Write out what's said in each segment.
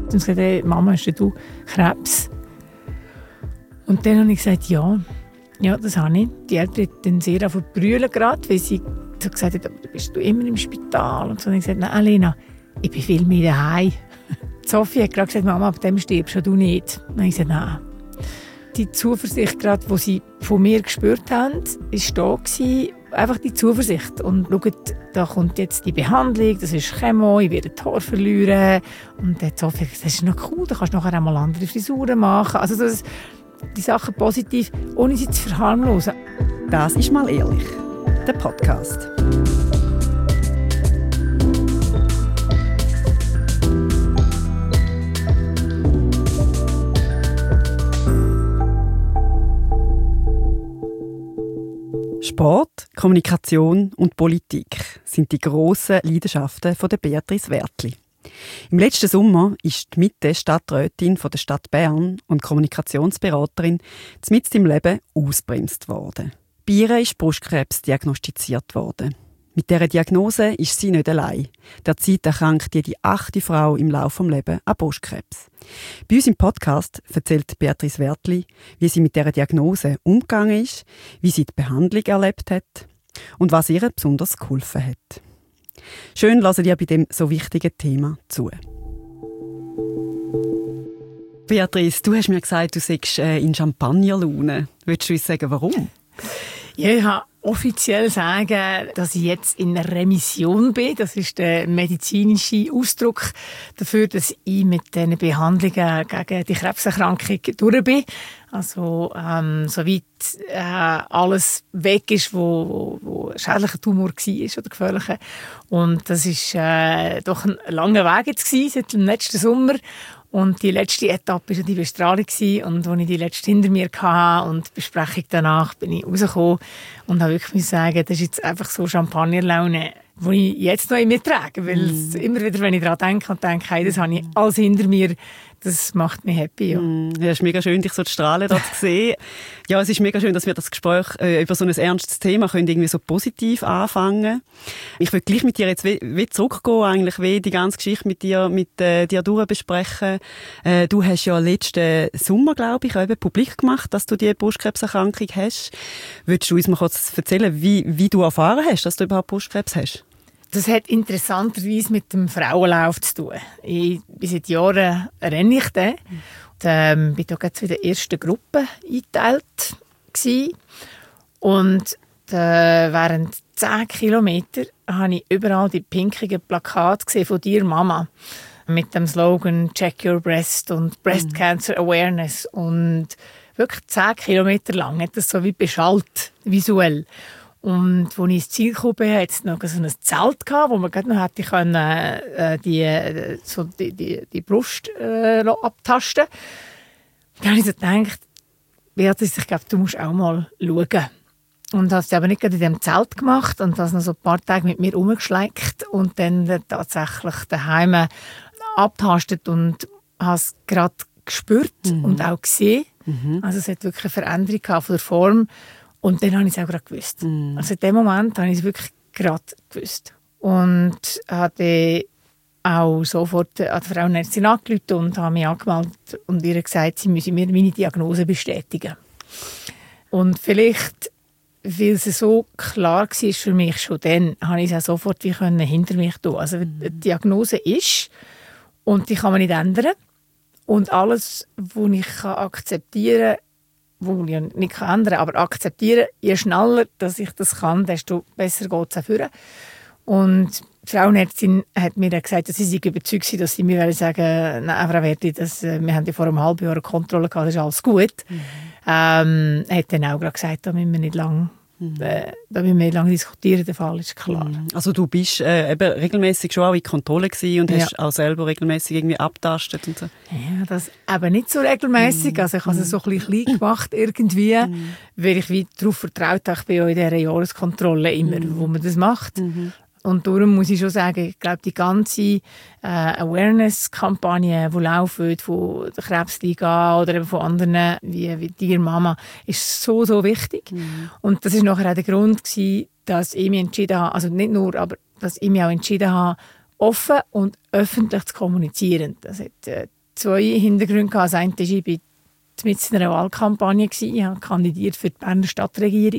Und sie gesagt, hey, Mama, hast du Krebs? Und dann habe ich gesagt, ja, das habe ich. Die Eltern haben dann sehr brüllen gerade, weil sie so gesagt hat, aber bist du immer im Spital? Und so habe ich gesagt, nein, Alena, ich bin viel mehr daheim. Sophie hat gerade gesagt, Mama, ab dem stirbst du nicht. Und ich gesagt, nein. Die Zuversicht, gerade, die sie von mir gespürt haben, war da. Einfach die Zuversicht. Und schaut, da kommt jetzt die Behandlung, das ist Chemo, ich werde die Haare verlieren. Und dann hat Sophie gesagt, das ist noch cool, da kannst du nachher einmal andere Frisuren machen. Also die Sachen positiv, ohne sie zu verharmlosen. Das ist «Mal ehrlich», der Podcast. Sport, Kommunikation und Politik sind die grossen Leidenschaften von der Beatrice Wertli. Im letzten Sommer ist die Mitte Stadträtin von der Stadt Bern und Kommunikationsberaterin mitten im Leben ausgebremst worden. Bei ihr ist Brustkrebs diagnostiziert worden. Mit dieser Diagnose ist sie nicht allein. Derzeit erkrankt jede 8. Frau im Laufe des Lebens an Brustkrebs. Bei uns im Podcast erzählt Beatrice Wertli, wie sie mit dieser Diagnose umgegangen ist, wie sie die Behandlung erlebt hat und was ihr besonders geholfen hat. Schön hören ihr bei dem so wichtigen Thema zu. Beatrice, du hast mir gesagt, du seist in Champagnerlaune. Willst du uns sagen, warum? Ja, ich kann offiziell sagen, dass ich jetzt in Remission bin. Das ist der medizinische Ausdruck dafür, dass ich mit diesen Behandlungen gegen die Krebserkrankung durch bin. Also, soweit alles weg ist, wo schädlicher Tumor war oder gefährlicher. Und das war doch ein langer Weg jetzt seit dem letzten Sommer. Und die letzte Etappe war die Bestrahlung. Und als ich die letzte hinter mir hatte und die Besprechung danach, bin ich rausgekommen und habe wirklich sagen, das ist jetzt einfach so Champagnerlaune, die ich jetzt noch in mir trage. Weil immer wieder, wenn ich daran denke und denke, hey, das habe ich alles hinter mir, das macht mich happy. Ja. Ja, es ist mega schön, dich so zu strahlen zu sehen. Ja, es ist mega schön, dass wir das Gespräch über so ein ernstes Thema können irgendwie so positiv anfangen. Ich will gleich mit dir jetzt wie zurückgehen, eigentlich, wie die ganze Geschichte mit dir durchbesprechen. Du hast ja letzten Sommer, glaube ich, eben publik gemacht, dass du die Brustkrebserkrankung hast. Willst du uns mal kurz erzählen, wie du erfahren hast, dass du überhaupt Brustkrebs hast? Das hat interessanterweise mit dem Frauenlauf zu tun. Seit Jahren renne ich den. Und, bin da gerade zu der ersten Gruppe eingeteilt gewesen. Und während 10 Kilometer habe ich überall die pinkigen Plakate gesehen von «Dir Mama» mit dem Slogan «Check your breast» und «Breast Cancer Awareness». Und wirklich 10 Kilometer lang hat das so wie beschallt, visuell. Und als ich ins Ziel kam, hatte es noch so ein Zelt gehabt, wo man gerade noch hätte können, die Brust abtasten. Dann habe ich so gedacht, Beatrice, ich glaube, du musst auch mal schauen. Und habe es aber nicht gerade in diesem Zelt gemacht und das noch so ein paar Tage mit mir rumgeschleckt und dann tatsächlich daheim abtastet und habe es gerade gespürt und auch gesehen. Also es hat wirklich eine Veränderung gehabt von der Form. Und dann habe ich es auch gerade gewusst. Also in dem Moment habe ich es wirklich gerade gewusst. Und habe auch sofort an die Frauenärztin angerufen und habe mich angemeldet und ihr gesagt, sie müsse mir meine Diagnose bestätigen. Und vielleicht, weil es so klar war für mich schon dann, habe ich es auch sofort hinter mich tun. Also die Diagnose ist und die kann man nicht ändern. Und alles, was ich akzeptieren kann, wo ich nicht ändern kann, aber akzeptieren, je schneller dass ich das kann, desto besser geht es auch führen. Und die Frauenärztin hat mir dann gesagt, dass sie sich überzeugt sind, dass sie mir sagen, nein, Frau Wertli, wir haben ja vor einem halben Jahr eine Kontrolle gehabt, das ist alles gut. Hat dann auch gesagt, da müssen wir nicht lange diskutieren, der Fall ist klar. Also du bist eben regelmäßig schon auch in Kontrolle gewesen und hast auch selber regelmäßig irgendwie abtastet und so. Ja, das eben nicht so regelmäßig. Also ich habe es so ein bisschen klein gemacht irgendwie, weil ich wie darauf vertraut habe, ich bin ja in dieser Jahreskontrolle immer, wo man das macht. Und darum muss ich schon sagen, ich glaube, die ganze Awareness-Kampagne, die laufen, von der Krebsliga oder eben von anderen, wie «Dir Mama», ist so, so wichtig. Und das war nachher auch der Grund gewesen, dass ich mich entschieden habe, also nicht nur, aber dass ich mich auch entschieden habe, offen und öffentlich zu kommunizieren. Das hat 2 Hintergründe. Das eine war, ich war mitten in einer Wahlkampagne. Ich habe kandidiert für die Berner Stadtregierung.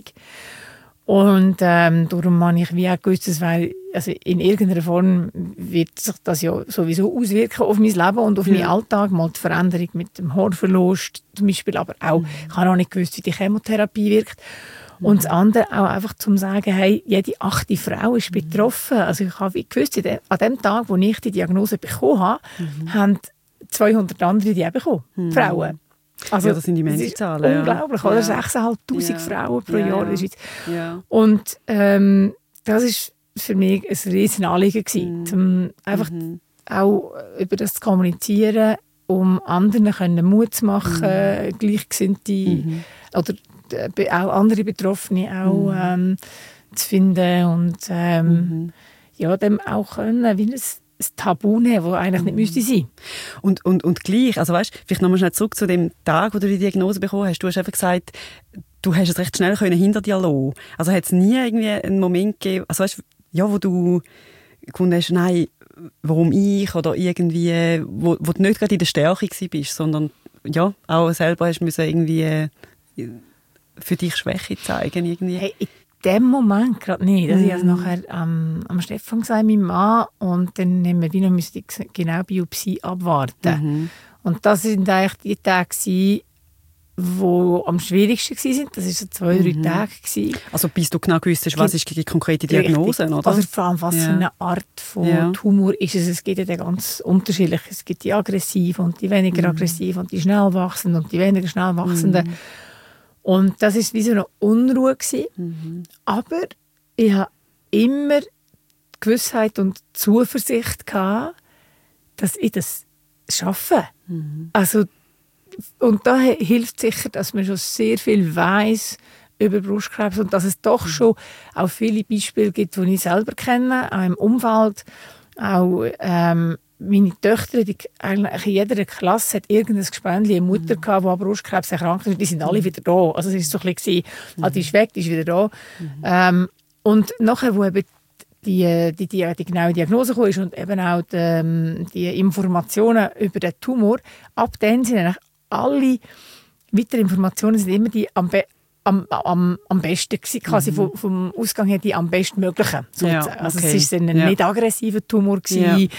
Und darum habe ich wie auch gewusst, dass also in irgendeiner Form wird sich das ja sowieso auswirken auf mein Leben und auf meinen Alltag. Mal die Veränderung mit dem Haarverlust zum Beispiel, aber auch, ich habe auch nicht gewusst, wie die Chemotherapie wirkt. Und das andere auch einfach zum sagen, hey, jede 8. Frau ist betroffen. Also ich habe gewusst, an dem Tag, wo ich die Diagnose bekommen habe, haben 200 andere die auch bekommen, Frauen. Also, ja, das sind immense Zahlen. Unglaublich, oder? 6'500 Frauen pro Jahr in der Schweiz. Ja. Und das ist für mich ein riesen Anliegen gewesen, um einfach auch über das zu kommunizieren, um anderen Mut zu machen, Gleichgesinnte oder auch andere Betroffene auch zu finden und ja, dem auch können, wie ein Tabu nehmen, das eigentlich nicht müsste sein. Und gleich, also weißt, vielleicht nochmal schnell zurück zu dem Tag, wo du die Diagnose bekommen hast. Du hast einfach gesagt, du hast es recht schnell hinter dir lassen. Also hat es nie irgendwie einen Moment gegeben, also weißt, ja, wo du gefunden hast, nein, warum ich oder irgendwie, wo du nicht gerade in der Stärke bist, sondern ja, auch selber hast müssen irgendwie für dich Schwäche zeigen irgendwie. Hey, in dem Moment gerade nicht. Also ich habe es nachher am Stefan gesagt, meinem Mann, und dann haben wir wieder die genaue Biopsie abwarten. Und das sind eigentlich die Tage, die am schwierigsten waren. Das waren so 2-3 Tage. Also bis du genau gewusst hast, was ist die konkrete Diagnose? Oder? Also vor allem, was für eine Art von Tumor ist es. Es gibt ja ganz unterschiedlich. Es gibt die aggressiven und die weniger aggressiven und die schnell wachsenden und die weniger schnell wachsenden. Und das war wie so eine Unruhe gewesen. Aber ich hatte immer die Gewissheit und Zuversicht gehabt, dass ich das schaffe. Also, und da hilft sicher, dass man schon sehr viel weiss über Brustkrebs und dass es doch schon auch viele Beispiele gibt, die ich selber kenne, auch im Umfeld, auch meine Töchter, eigentlich in jeder Klasse hat irgendein Gespendli, eine Mutter gehabt, die an Brustkrebs erkrankt ist. Die sind alle wieder da. Also es war so ein bisschen, die ist weg, die ist wieder da. Und nachher, wo eben die genaue Diagnose kam und eben auch die Informationen über den Tumor, ab dann sind eigentlich alle weiteren Informationen sind immer die am besten gewesen, quasi vom Ausgang her die am bestmöglichen. Ja, okay. Also es war ein nicht aggressiver Tumor gewesen,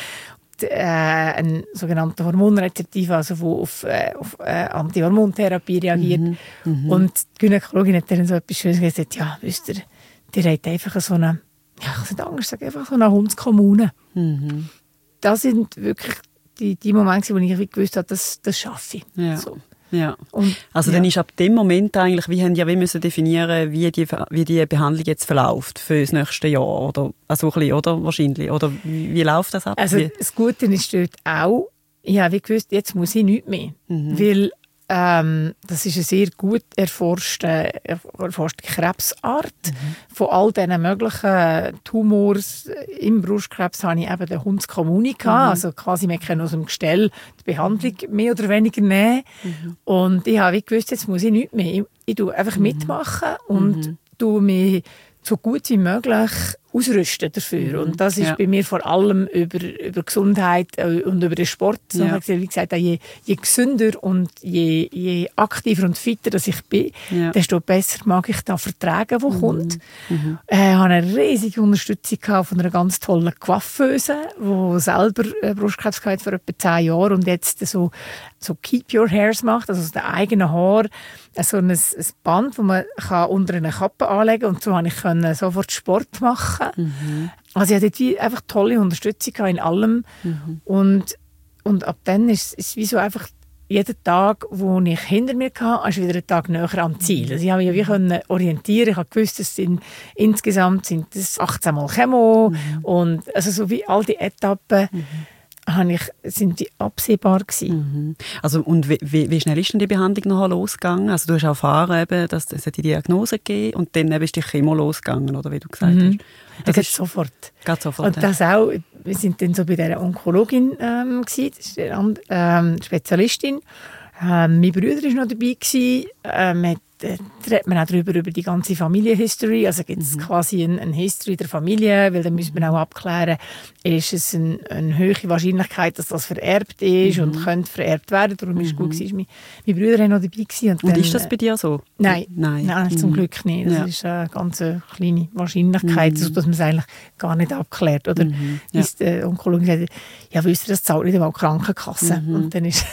ein sogenannter Hormonrezeptiv, also wo auf Antihormontherapie reagiert. Und die Gynäkologin hat dann so etwas Schönes gesagt, ja, wisst ihr, die hat einfach so eine, ja, ich kann Angst sagen, einfach so eine Hundskommune. Das sind wirklich die Momente, wo ich gewusst habe, das schaffe ich. Ja. So. Ja. Also dann ist ab dem Moment eigentlich, wir müssen definieren, wie die Behandlung jetzt verläuft für das nächste Jahr oder also ein bisschen, oder wahrscheinlich, oder wie läuft das ab? Also das Gute ist dort auch, ich habe gewusst, jetzt muss ich nichts mehr, weil das ist eine sehr gut erforschte Krebsart. Von all diesen möglichen Tumors im Brustkrebs hatte ich eben den Hundscommuni gehabt. Also quasi, wir können aus dem Gestell die Behandlung mehr oder weniger nehmen. Und ich habe gewusst, jetzt muss ich nichts mehr. Ich tue einfach mitmachen und tue mich so gut wie möglich ausrüsten dafür. Und das ist bei mir vor allem über Gesundheit und über den Sport. Ja. Wie gesagt, je gesünder und je aktiver und fitter dass ich bin, desto besser mag ich da vertragen, was kommt. Ich hatte eine riesige Unterstützung von einer ganz tollen Coiffeuse, die selber Brustkrebs hatte vor etwa 10 Jahren und jetzt so Keep Your Hairs macht, also aus den eigenen Haaren, so ein Band, das man unter eine Kappe anlegen kann. Und so konnte ich sofort Sport machen. Also ich hatte einfach tolle Unterstützung in allem. Und ab dann ist es wie so einfach jeden Tag, den ich hinter mir hatte, ist wieder ein Tag näher am Ziel. Also ich habe mich wie orientieren. Ich habe gewusst, insgesamt sind das 18 Mal Chemo. Und also so wie all die Etappen sind die absehbar gewesen. Also und wie schnell ist denn die Behandlung noch losgegangen? Also du hast erfahren, eben, dass es die Diagnose gegeben und dann ist die Chemo losgegangen, oder wie du gesagt hast. Das geht sofort. Geht sofort. Und das auch, wir sind dann so bei dieser Onkologin gewesen, das ist eine Spezialistin. Mein Bruder war noch dabei gewesen, hat da redet man auch darüber, über die ganze Familienhistory. Also gibt es quasi eine History der Familie, weil dann müssen wir auch abklären, ist es eine hohe Wahrscheinlichkeit, dass das vererbt ist und könnte vererbt werden. Darum ist es gut gewesen, meine Brüder waren noch dabei gewesen. Und ist das bei dir so? Nein, zum Glück nicht. Das ist eine ganz kleine Wahrscheinlichkeit, dass man es eigentlich gar nicht abklärt. Oder ist die Onkologin gesagt, ja, wisst ihr, das zahlt nicht einmal die Krankenkasse. Und dann ist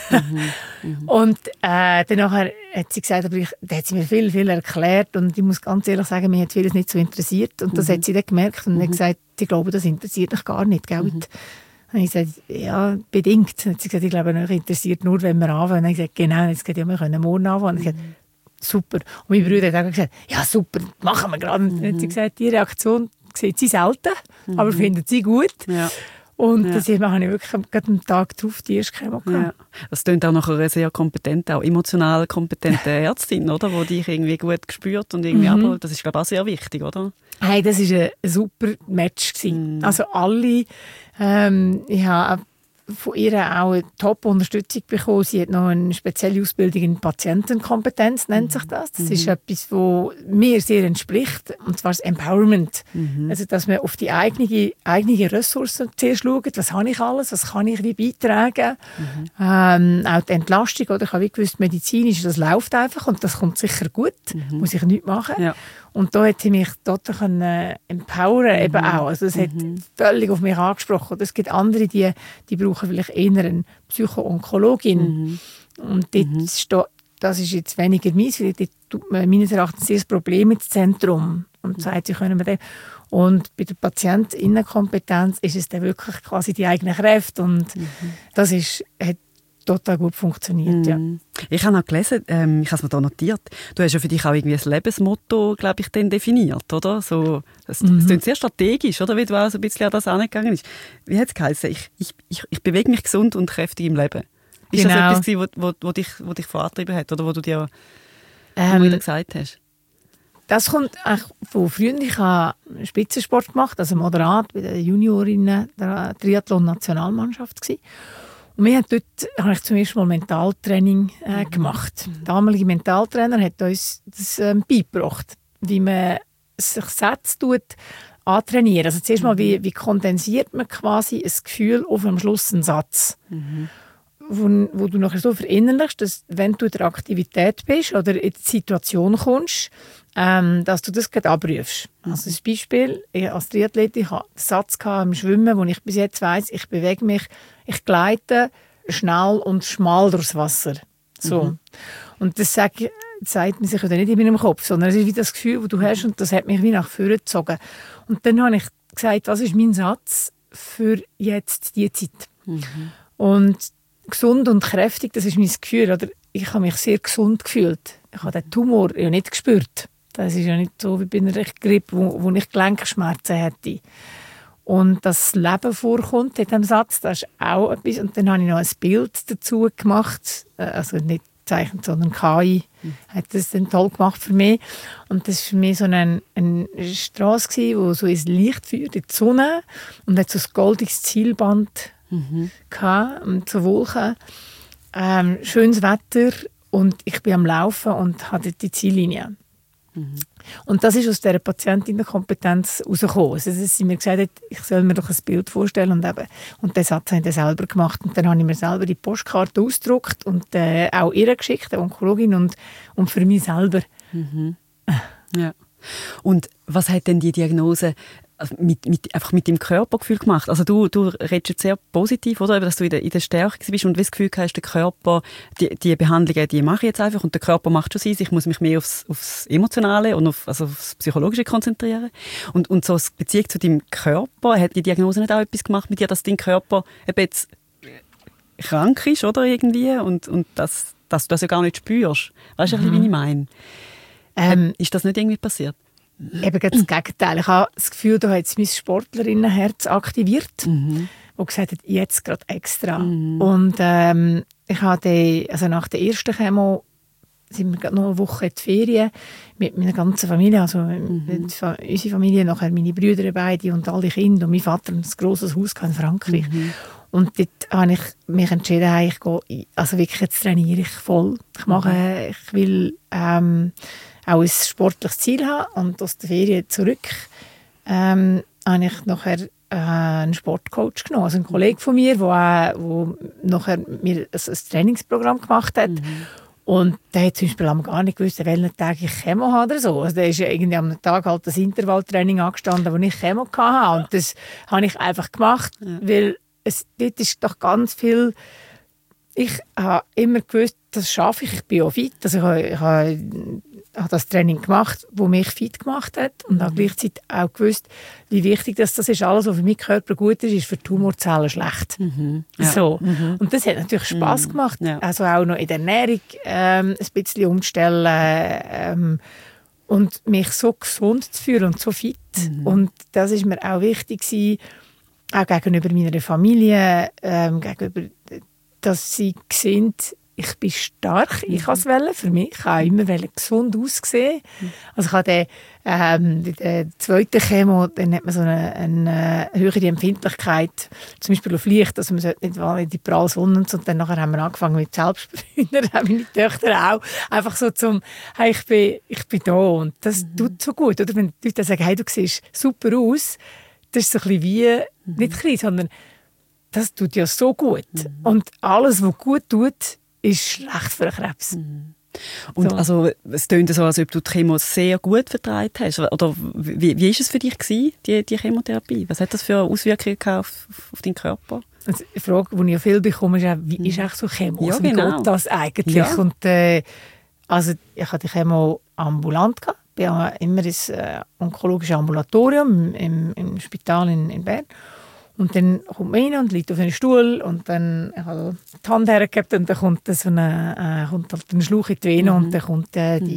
und danach hat sie gesagt, aber da hat sie mir viel, viel erklärt und ich muss ganz ehrlich sagen, mich hat vieles nicht so interessiert und das hat sie dann gemerkt und hat gesagt, ich glaube, das interessiert dich gar nicht, gell? Und dann habe ich gesagt, ja, bedingt. Dann hat sie gesagt, ich glaube, mich interessiert nur, wenn wir anfangen. Dann habe ich gesagt, genau, dann hat sie gesagt, ja, wir können morgen anfangen. Und ich habe gesagt, super. Und meine Brüder haben auch gesagt, ja, super, machen wir gerade. Und dann hat sie gesagt, die Reaktion sieht sie selten, aber findet sie gut. Ja. Und das habe ich wirklich gerade am Tag darauf die erste Chemo gehabt. Ja. Das klingt auch nach einer sehr kompetenten, auch emotional kompetente Ärztin, oder? Die dich irgendwie gut gespürt und irgendwie abholt. Das ist, glaube ich, auch sehr wichtig, oder? Hey, das war ein super Match gewesen. Also alle, ich habe von ihr auch eine Top-Unterstützung bekommen. Sie hat noch eine spezielle Ausbildung in Patientenkompetenz, nennt sich das. Das ist etwas, was mir sehr entspricht, und zwar das Empowerment. Also, dass man auf die eigenen Ressourcen zuerst schaut, was habe ich alles, was kann ich wie beitragen. Auch die Entlastung, oder? Ich habe wie gewusst, medizinisch, das läuft einfach und das kommt sicher gut, muss ich nichts machen. Ja. Und da hat sie mich total empowern eben auch. Also das hat völlig auf mich angesprochen. Oder es gibt andere, die brauchen vielleicht eher eine Psycho-Onkologin. Und das ist jetzt weniger meins, weil dort tut man meines Erachtens sehr das Problem ins Zentrum und sagt, sie können wir und bei der Patientinnenkompetenz ist es dann wirklich quasi die eigenen Kräfte und das hat total gut funktioniert, ja. Ich habe noch gelesen, ich habe es mir da notiert, du hast ja für dich auch irgendwie ein Lebensmotto, glaube ich, dann definiert, oder? So, das klingt sehr strategisch, oder? Wie du auch so ein bisschen an das angegangen bist. Wie hat es geheißen? Ich bewege mich gesund und kräftig im Leben. Ist das etwas gewesen, wo dich vorangetrieben hat, oder wo du dir immer wieder gesagt hast? Das kommt eigentlich von früher. Ich habe Spitzensport gemacht, also moderat bei den Juniorinnen der Triathlon-Nationalmannschaft gewesen. Und wir haben dort ich zum ersten Mal Mentaltraining gemacht. Der damalige Mentaltrainer hat uns das beigebracht, wie man sich Sätze antrainieren. Also zuerst mal, wie kondensiert man quasi ein Gefühl auf am Schluss einen Satz. Wo du nachher so verinnerlichst, dass wenn du in der Aktivität bist oder in die Situation kommst, dass du das gerade abrufst. Also das Beispiel, als Triathlet, ich hatte einen Satz im Schwimmen, wo ich bis jetzt weiss, ich bewege mich, ich gleite schnell und schmal durchs Wasser. So. Und das sagt man sich ja nicht in meinem Kopf, sondern es ist wie das Gefühl, das du hast, und das hat mich wie nach vorne gezogen. Und dann habe ich gesagt, was ist mein Satz für jetzt die Zeit? Und gesund und kräftig, das ist mein Gefühl. Oder ich habe mich sehr gesund gefühlt. Ich habe den Tumor ja nicht gespürt. Das ist ja nicht so wie bei einer Grippe, wo ich Gelenkschmerzen hätte. Und das Leben vorkommt in diesem Satz, das ist auch etwas. Und dann habe ich noch ein Bild dazu gemacht. Also nicht gezeichnet, sondern KI hat das dann toll gemacht für mich. Und das war für mich so eine Strasse, die so ins Licht führt, in die Sonne. Und hat so ein goldiges Zielband gehabt, und so Wolken. Schönes Wetter und ich bin am Laufen und hatte die Ziellinie. Und das ist aus dieser Patientinnenkompetenz herausgekommen. Also, dass sie mir gesagt hat, ich soll mir doch ein Bild vorstellen und den Satz habe ich dann selber gemacht. Und dann habe ich mir selber die Postkarte ausgedruckt und auch ihr geschickt, der Onkologin, und für mich selber. Ja. Und was hat denn die Diagnose einfach mit dem Körpergefühl gemacht? Also du redest jetzt sehr positiv, oder? Dass du in der Stärke bist und das Gefühl hast, der Körper, die Behandlungen, die mache ich jetzt einfach und der Körper macht schon sein. Ich muss mich mehr aufs Emotionale und aufs Psychologische konzentrieren. Und so als Beziehung zu deinem Körper, hat die Diagnose nicht auch etwas gemacht mit dir, dass dein Körper eben jetzt krank ist, oder? Irgendwie, und dass du das ja gar nicht spürst. Weißt du, wie ich meine? Ist das nicht irgendwie passiert? Eben das Gegenteil. Ich habe das Gefühl, da hat mein Sportlerinnenherz aktiviert, wo gesagt hat, jetzt gerade extra. Und ich hatte also nach der ersten Chemo sind wir gerade noch eine Woche in die Ferien mit meiner ganzen Familie, also unsere Familie, nachher meine Brüder beide und alle Kinder und mein Vater ein grosses Haus in Frankreich. Und dort habe ich mich entschieden, ich gehe, also wirklich, jetzt trainiere ich voll. Ich will auch ein sportliches Ziel haben. Und aus der Ferien zurück habe ich nachher einen Sportcoach genommen. Also ein Kollege von mir, der nachher mir ein Trainingsprogramm gemacht hat. Und der hat zum Beispiel gar nicht gewusst, an welchen Tag ich Chemo habe oder so. Also der ist ja irgendwie am Tag halt das Intervalltraining angestanden, wo ich Chemo hatte. Und das habe ich einfach gemacht, weil dort ist doch ganz viel. Ich habe immer gewusst, das schaffe ich. Ich bin auch fit. Also ich habe das Training gemacht, das mich fit gemacht hat. Und habe gleichzeitig auch gewusst, wie wichtig das ist. Alles, was für meinen Körper gut ist, ist für Tumorzellen schlecht. So. Und das hat natürlich Spass gemacht. Ja. Also auch noch in der Ernährung ein bisschen umstellen. Und mich so gesund zu fühlen und so fit. Und das ist mir auch wichtig gewesen, auch gegenüber meiner Familie, gegenüber, dass sie sehen, ich bin stark, ich kann es wollen, für mich. Ich habe immer gesund aussehen. Also ich habe bei der zweiten Chemo, dann hat man so eine höhere Empfindlichkeit, zum Beispiel auf Licht, also man sollte nicht in die pralle Sonne und so. Und dann nachher haben wir angefangen mit Selbstbräuner, haben meine Töchter auch, einfach so zum, hey, ich bin da und das tut so gut. Oder wenn die Leute sagen, hey, du siehst super aus, das ist so ein bisschen wie, nicht klein, sondern das tut ja so gut. Und alles, was gut tut, ist schlecht für den Krebs. Und so. Also, es klingt so, als ob du die Chemo sehr gut vertragen hast. Oder wie war es für dich, die Chemotherapie? Was hat das für Auswirkungen auf deinen Körper? Also die Frage, die ich ja viel bekomme, ist auch, wie ist eigentlich so Chemo? Ja, also, wie geht das eigentlich? Ja. Und, also, ich hatte die Chemo ambulant gehabt. Ich bin immer ins onkologische Ambulatorium im Spital in Bern. Und dann kommt man rein und liegt auf einen Stuhl und dann habe ich die Hand hergegeben und dann kommt kommt halt ein Schlauch in die Vene und dann kommen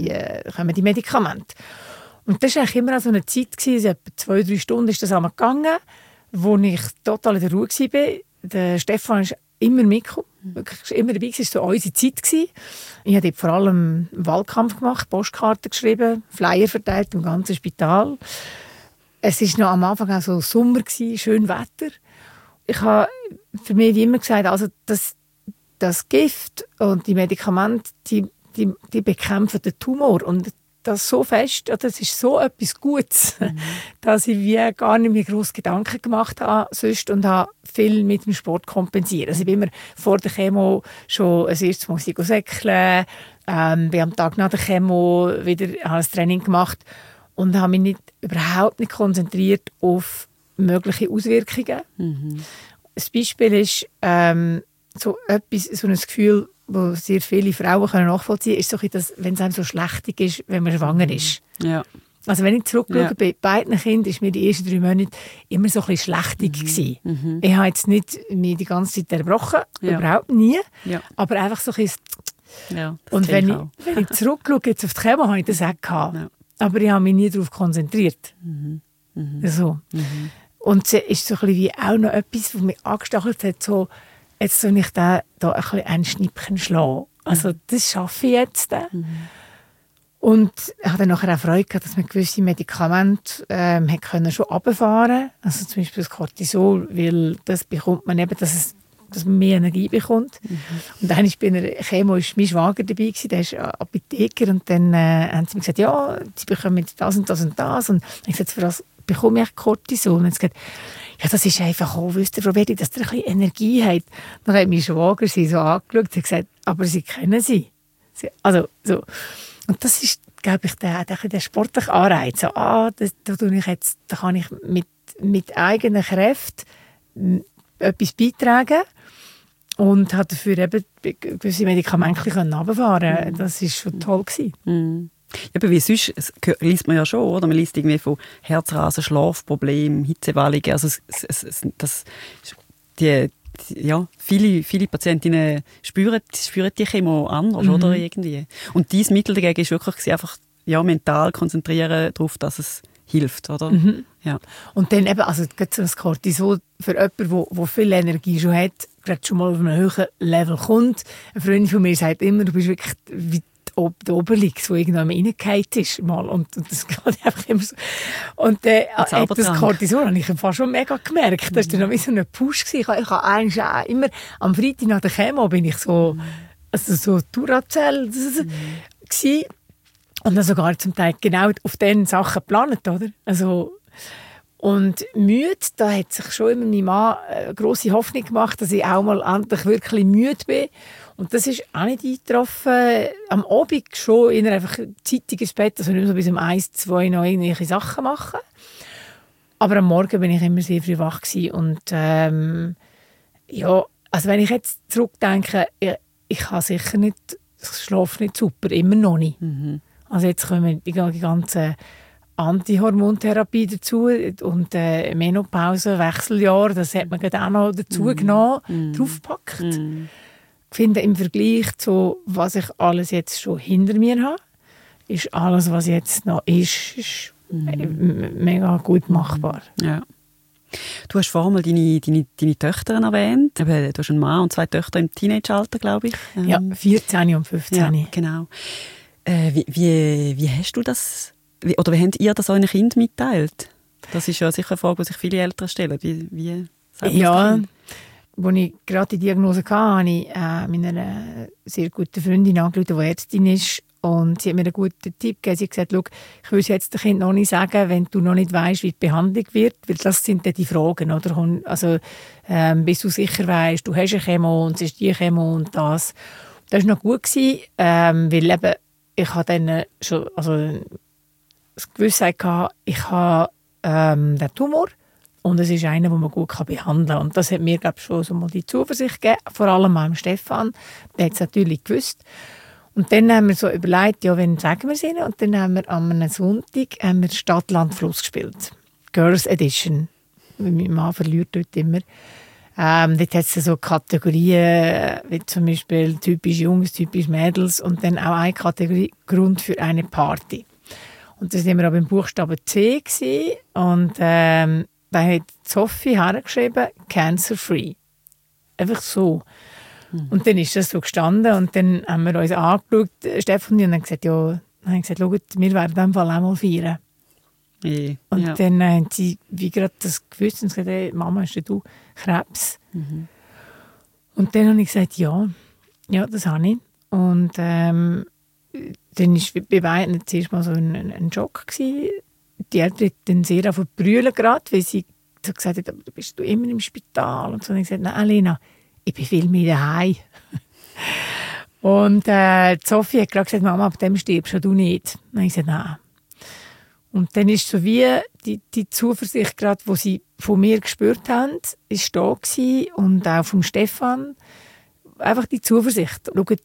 die Medikamente. Und das war eigentlich immer so eine Zeit, etwa 2-3 Stunden ist das einmal gegangen, wo ich total in der Ruhe war. Der Stefan ist immer mitgekommen, wirklich immer dabei, es war so unsere Zeit. Ich habe vor allem einen Wahlkampf gemacht, Postkarten geschrieben, Flyer verteilt im ganzen Spital. Es war noch am Anfang auch so Sommer, schön Wetter. Ich habe für mich immer gesagt, also das Gift und die Medikamente, die bekämpfen den Tumor. Und das so fest, das ist so etwas Gutes, dass ich wie gar nicht mehr grosse Gedanken gemacht habe sonst und habe viel mit dem Sport kompensiert. Also ich bin immer vor der Chemo schon als erstes Mal säckeln, bin am Tag nach der Chemo wieder ein Training gemacht. Und habe mich überhaupt nicht konzentriert auf mögliche Auswirkungen. Ein Beispiel ist so ein Gefühl, das sehr viele Frauen nachvollziehen können, ist so, dass, wenn es einem so schlechtig ist, wenn man schwanger ist. Ja. Also wenn ich zurückschaue, bei beiden Kindern war mir die ersten 3 Monate immer so ein bisschen schlechtig gewesen. Ich habe jetzt nicht mich die ganze Zeit erbrochen, überhaupt nie, aber einfach so ein bisschen... Und wenn ich zurückschaue jetzt auf die Chemo, habe ich das auch gehabt. Aber ich habe mich nie darauf konzentriert. So. Und es ist so ein bisschen wie auch noch etwas, was mich angestachelt hat, so, jetzt soll ich da ein bisschen ein Schnippchen schlagen. Also das schaffe ich jetzt. Und ich hatte dann nachher auch Freude gehabt, dass man gewisse Medikamente schon runterfahren konnte. Also zum Beispiel das Cortisol, weil das bekommt man eben, dass man mehr Energie bekommt. Und dann bei einer Chemo war mein Schwager dabei, der ist Apotheker, und dann haben sie mir gesagt, ja, sie bekommen das und das und das. Und ich gesagt, für was bekomme ich Cortisol? Und dann haben sie gesagt, ja, das ist einfach auch, wisst ihr, Frau Berti, dass ihr ein bisschen Energie habt. Dann hat mein Schwager sie so angeschaut und gesagt, aber sie kennen sie. Also, so. Und das ist, glaube ich, der sportliche Anreiz. So, da kann ich mit eigenen Kräften etwas beitragen und hat dafür eben gewisse Medikamente runterfahren. Das war schon toll gewesen. Aber wie sonst liest man ja schon, oder? Man liest irgendwie von Herzrasen, Schlafproblemen, Hitzewallungen. Also viele Patientinnen spüren die Chemo anders, oder? Irgendwie. Und dieses Mittel dagegen ist wirklich einfach mental konzentrieren darauf, dass es hilft, oder? Ja. Und dann eben, also das Cortisol für jemanden, der viel Energie schon hat, gerade schon mal auf einem höheren Level kommt. Eine Freundin von mir sagt immer, du bist wirklich weit der Obelix, der irgendwann reingefallen ist. Mal. Und das geht einfach immer so. Und das Cortison habe ich fast schon mega gemerkt. Das war dann noch wie so ein Push. Ich habe eigentlich auch immer, am Freitag nach der Chemo bin ich so, also so Duracell gsi. Und dann sogar zum Teil genau auf diesen Sachen geplant, oder? Also, und müde, da hat sich schon immer mein Mann grosse Hoffnung gemacht, dass ich auch mal endlich wirklich müde bin. Und das ist auch nicht eingetroffen. Am Abend schon eher einfach zeitig ins Bett, also nicht so bis um 1, 2 noch irgendwelche Sachen machen. Aber am Morgen bin ich immer sehr früh wach gewesen. Und ja, also wenn ich jetzt zurückdenke, ich habe sicher nicht, ich schlafe nicht super, immer noch nicht. Mhm. Also jetzt kommen die ganzen Antihormontherapie dazu und Menopause, Wechseljahr, das hat man auch noch dazu genommen, draufgepackt. Ich finde, im Vergleich zu was ich alles jetzt schon hinter mir habe, ist alles, was jetzt noch ist mega gut machbar. Ja. Du hast vorhin mal deine Töchter erwähnt. Du hast einen Mann und 2 Töchter im Teenageralter, glaube ich. Ja, 14 und 15. Ja, genau. Wie hast du das, oder wie habt ihr das euren Kindern mitteilt? Das ist ja sicher eine Frage, die sich viele Eltern stellen. Wie sagt man das? Als ich gerade die Diagnose hatte, habe ich meiner sehr guten Freundin angerufen, die Ärztin ist. Und sie hat mir einen guten Tipp gegeben. Sie hat gesagt, schau, ich will es jetzt dem Kind noch nicht sagen, wenn du noch nicht weißt, wie die Behandlung wird. Weil das sind dann die Fragen. Oder? Also, bis du sicher weißt, du hast eine Chemo und es ist die Chemo und das. Das war noch gut, weil eben, ich hatte dann schon das Gewissheit gehabt, ich habe den Tumor und es ist einer, den man gut behandeln kann. Und das hat mir, glaube ich, schon so mal die Zuversicht gegeben, vor allem meinem Stefan. Der hat es natürlich gewusst. Und dann haben wir so überlegt, ja, wen sagen wir es ihnen? Und dann haben wir am Sonntag Stadt, Land, Fluss gespielt. Girls Edition. Mein Mann verliert dort immer. Dort hat es so Kategorien, wie zum Beispiel typisch Jungs, typisch Mädels und dann auch eine Kategorie Grund für eine Party. Und das waren wir aber im Buchstaben C gewesen. Und da hat Sophie hergeschrieben, cancer-free. Einfach so. Und dann ist das so gestanden und dann haben wir uns angeschaut, Stefan und haben gesagt, ja, schaut, wir werden in diesem Fall auch mal feiern. Und dann haben sie wie gerade das gewusst und gesagt, hey, Mama, hast du Krebs? Und dann habe ich gesagt, ja, das habe ich. Und dann war bei beiden zuerst mal so ein Schock gewesen. Die Eltern haben dann sehr auf brüllen gerade, weil sie so gesagt hat, aber bist du immer im Spital? Und so habe ich gesagt, nein, Lena, ich bin viel mehr daheim. Und Sophie hat gerade gesagt, Mama, ab dem stirbst du nicht. Und dann habe ich gesagt, nein. Und dann ist so wie die Zuversicht, gerade, die sie von mir gespürt haben, ist da gewesen. Und auch vom Stefan. Einfach die Zuversicht. Schaut,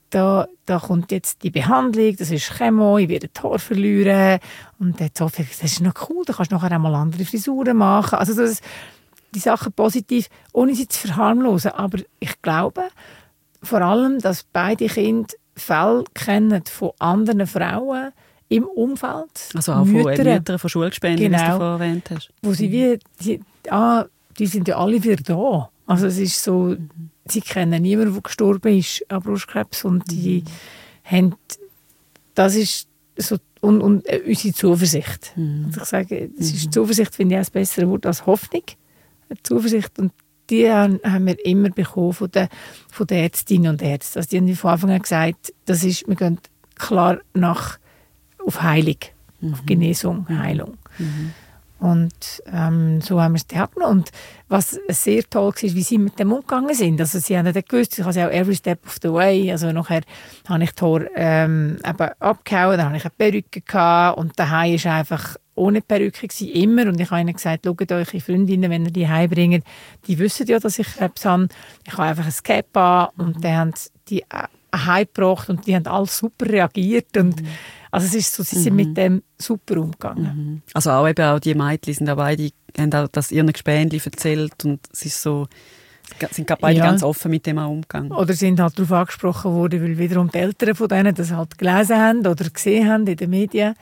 da kommt jetzt die Behandlung, das ist Chemo, ich werde das Haar verlieren. Und dann hat Sophie gesagt, das ist noch cool, da kannst du nachher einmal andere Frisuren machen. Also die Sachen positiv, ohne sie zu verharmlosen. Aber ich glaube vor allem, dass beide Kinder Fälle kennen von anderen Frauen, im Umfeld. Also auch Mütter von Schulgespenden, genau, wie du vorhin erwähnt hast. Wo sie die sind ja alle wieder da. Also es ist so, sie kennen niemanden, der gestorben ist an Brustkrebs und die haben, das ist so, und unsere Zuversicht. Also ich sage, das ist Zuversicht, finde ich auch ein besseres Wort als Hoffnung. Zuversicht, und die haben wir immer bekommen von den Ärztinnen und Ärzten. Also die haben von Anfang an gesagt, wir gehen klar auf Heilung, auf Genesung, Heilung. Und so haben wir es gehabt. Und was sehr toll war, wie sie mit dem umgegangen sind. Also sie haben dann gewusst, ich habe ja auch every step of the way. Also nachher habe ich die Haare eben abgehauen, dann habe ich eine Perücke gehabt und daheim war einfach ohne Perücke immer. Und ich habe ihnen gesagt, schaut eure Freundinnen, wenn ihr die heimbringt, die wissen ja, dass ich Krebs habe. Ich habe einfach ein Cap an und dann haben die heimgebracht und die haben alles super reagiert. Und also es ist so, sie sind mit dem super umgegangen. Also auch die Mädchen sind dabei, die haben auch das ihren Gespendli erzählt und es ist so, sind beide ganz offen mit dem auch umgegangen. Oder sind halt darauf angesprochen worden, weil wiederum die Eltern von denen das halt gelesen haben oder gesehen haben in den Medien.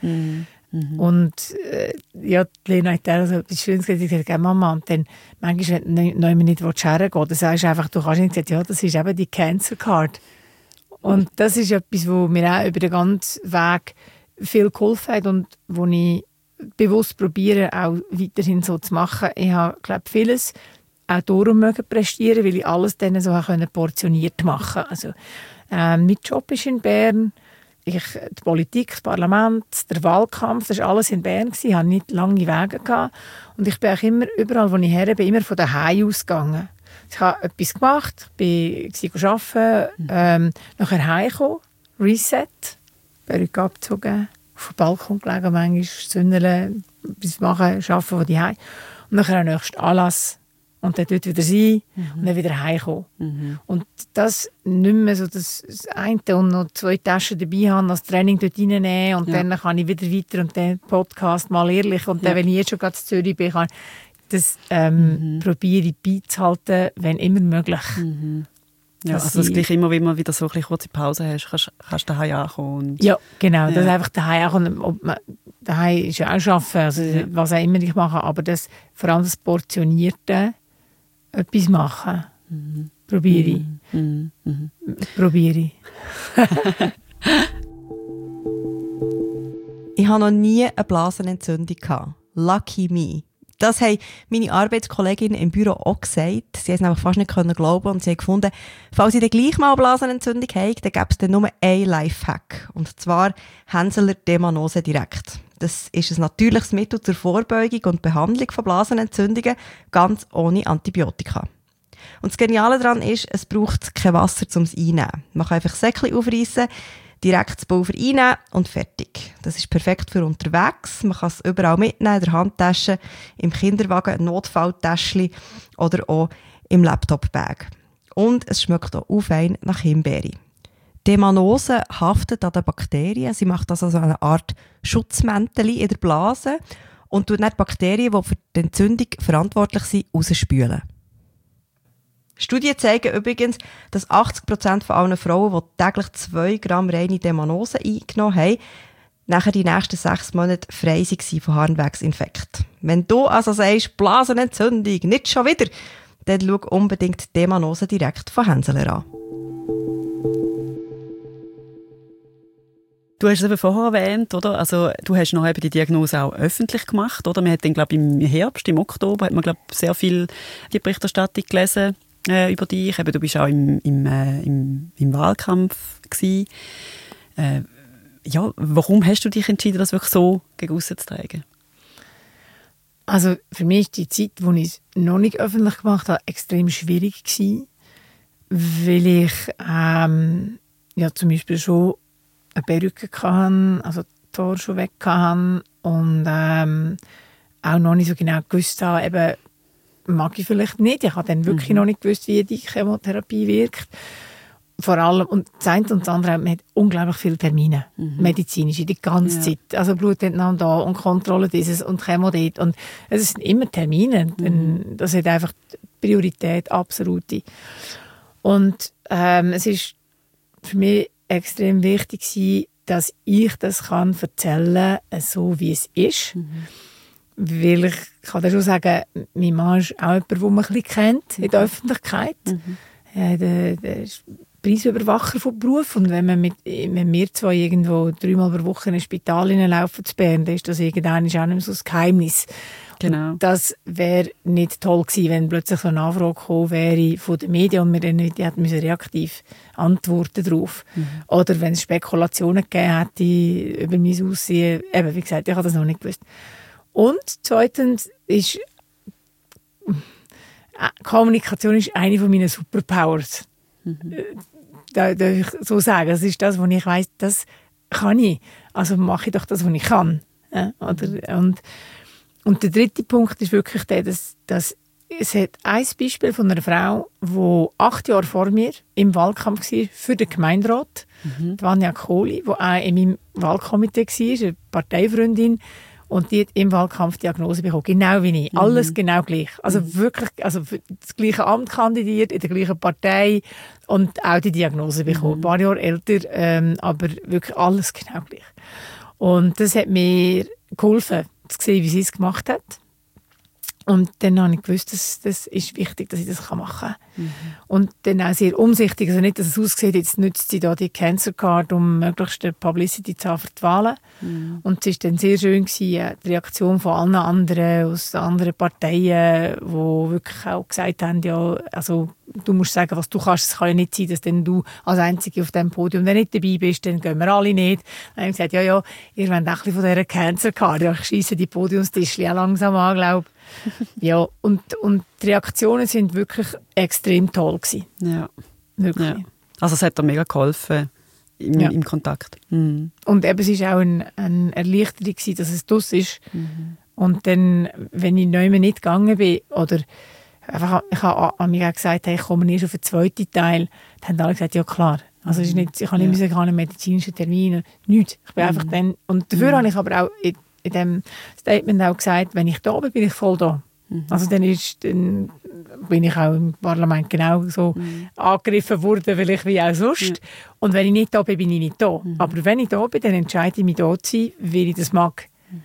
Und die Lena hat also etwas Schönes gesagt, sie hat gesagt, Mama, und dann manchmal, wenn du nicht hergehen willst, dann sagst du einfach, du kannst nicht sagen, ja, das ist eben die Cancer Card. Und das ist etwas, was mir auch über den ganzen Weg viel geholfen hat und wo ich bewusst probiere, auch weiterhin so zu machen. Ich habe, glaube ich, vieles auch darum mögen prestieren, weil ich alles dann so portioniert machen konnte. Also, mein Job ist in Bern. Die Politik, das Parlament, der Wahlkampf, das war alles in Bern. Ich hatte nicht lange Wege gehabt. Und ich bin auch immer, überall, wo ich her bin, immer von daheim ausgegangen. Ich habe etwas gemacht, war arbeiten, nachher heimgekommen, Reset, Perücke abgezogen, auf den Balkon gelegen, manchmal sünneln, etwas machen, arbeiten von daheim. Und nachher am nächsten Anlass. Und dann dort wieder sein und dann wieder heimkommen. Und das nicht mehr so das eine und noch 2 Taschen dabei haben, das Training dort reinnehmen und dann kann ich wieder weiter und dann Podcast mal ehrlich und dann, wenn ich jetzt schon gerade in Zürich bin, kann das probiere ich beizuhalten, wenn immer möglich. Ja, also das gleich immer, wenn man wieder so eine kurze Pause hast, kannst du daheim ankommen. Ja, genau, dass einfach daheim ankommen. Daheim ist ja auch arbeiten, also was auch immer ich mache, aber das, vor allem das Portionierte, etwas machen. Probiere ich. Probiere ich. Ich hatte noch nie eine Blasenentzündung. Lucky me. Das haben meine Arbeitskolleginnen im Büro auch gesagt. Sie haben es nämlich fast nicht glauben und sie haben gefunden, falls sie dann gleich mal eine Blasenentzündung haben, dann gäbe es dann nur einen Lifehack. Und zwar Henseler Demanose direkt. Das ist ein natürliches Mittel zur Vorbeugung und Behandlung von Blasenentzündungen, ganz ohne Antibiotika. Und das Geniale daran ist, es braucht kein Wasser, um es einzunehmen. Man kann einfach Säckchen aufreissen, direkt das Pulver einnehmen und fertig. Das ist perfekt für unterwegs. Man kann es überall mitnehmen, in der Handtasche, im Kinderwagen, ein Notfalltäschchen oder auch im Laptop-Bag. Und es schmeckt auch fein nach Himbeere. Demanose haftet an den Bakterien. Sie macht also eine Art Schutzmäntel in der Blase und tut nicht Bakterien, die für die Entzündung verantwortlich sind, rausspülen. Studien zeigen übrigens, dass 80% von allen Frauen, die täglich 2 Gramm reine Demanose eingenommen haben, nachher die nächsten 6 Monate frei waren von Harnwegsinfekt. Wenn du also sagst, Blasenentzündung, nicht schon wieder, dann schau unbedingt Demanose direkt von Henseler an. Du hast es eben vorher erwähnt, oder? Also, du hast noch eben die Diagnose auch öffentlich gemacht, oder? Man hat dann, glaube ich, im Herbst, im Oktober, hat man, glaube ich, sehr viel die Berichterstattung gelesen über dich. Eben, du bist auch im Wahlkampf gewesen. Ja, warum hast du dich entschieden, das wirklich so gegen aussen zu tragen? Also, für mich war die Zeit, wo ich es noch nicht öffentlich gemacht habe, extrem schwierig gewesen, weil ich ja, zum Beispiel schon eine Perücke hatte, also die Haare schon weg hatte und auch noch nicht so genau gewusst habe, eben, mag ich vielleicht nicht. Ich habe dann wirklich noch nicht gewusst, wie die Chemotherapie wirkt. Vor allem, und das eine und das andere, man hat unglaublich viele Termine, medizinische, die ganze Zeit. Also Blutentnahme da und Kontrolle dieses und Chemo dort. Und es sind immer Termine. Das hat einfach Priorität, absolute. Und es ist für mich extrem wichtig gewesen, dass ich das kann erzählen kann, so wie es ist. Weil ich kann dir schon sagen, mein Mann ist auch jemand, den man ein bisschen kennt in der Öffentlichkeit. Der ist Preisüberwacher vom Beruf. Und wenn wir zwei irgendwo 3-mal pro Woche in ein Spital hineinlaufen zu Bern, dann ist das irgendwann auch nicht mehr so ein Geheimnis. Genau. Das wäre nicht toll gewesen, wenn plötzlich so eine Anfrage gekommen wäre von den Medien und wir dann nicht hätten reaktiv antworten darauf. Oder wenn es Spekulationen gegeben hätte über mein Aussehen. Eben, wie gesagt, ich habe das noch nicht gewusst. Und zweitens ist Kommunikation ist eine von meinen Superpowers. Darf ich so sagen. Das ist das, was ich weiss, das kann ich. Also mache ich doch das, was ich kann. Ja, oder? Und der dritte Punkt ist wirklich der, dass es hat ein Beispiel von einer Frau, die 8 Jahre vor mir im Wahlkampf war für den Gemeinderat, die Vanja Kohli, die auch in meinem Wahlkomitee war, eine Parteifreundin, und die hat im Wahlkampf Diagnose bekommen, genau wie ich. Alles genau gleich. Also wirklich, also für das gleiche Amt kandidiert, in der gleichen Partei und auch die Diagnose bekommen. Ein paar Jahre älter, aber wirklich alles genau gleich. Und das hat mir geholfen, zu sehen, wie sie es gemacht hat. Und dann habe ich gewusst, das ist wichtig, dass ich das machen kann. Und dann auch sehr umsichtig. Also nicht, dass es aussieht, jetzt nützt sie da die Cancer Card, um möglichst Publicity zu haben für die Wahlen. Und es war dann sehr schön gewesen, die Reaktion von allen anderen, aus anderen Parteien, die wirklich auch gesagt haben, ja, also du musst sagen, was du kannst. Es kann ja nicht sein, dass dann du als Einzige auf dem Podium nicht dabei bist, dann gehen wir alle nicht. Dann haben wir gesagt, ja, ihr wollt ein bisschen von dieser Cancer Card. Ja, ich scheisse die Podiumstischchen auch langsam an, glaube ich. Ja, und die Reaktionen sind wirklich extrem toll gewesen. Ja. Wirklich. Ja. Also es hat dir mega geholfen im Kontakt. Mhm. Und eben, es war auch eine Erleichterung gewesen, dass es das ist. Und dann, wenn ich neu nicht gegangen bin, oder einfach, ich habe an mir gesagt, hey, ich komme erst auf den zweiten Teil, dann haben alle gesagt, ja klar. Also ich habe nicht keine medizinischen Termine, nichts. Ich bin einfach dann, und dafür habe ich aber auch in dem Statement auch gesagt, wenn ich da bin ich voll da. Also dann bin ich auch im Parlament genau so angegriffen worden, weil ich wie auch sonst. Und wenn ich nicht da bin, bin ich nicht da. Aber wenn ich da bin, dann entscheide ich mich da zu sein, weil ich das mag.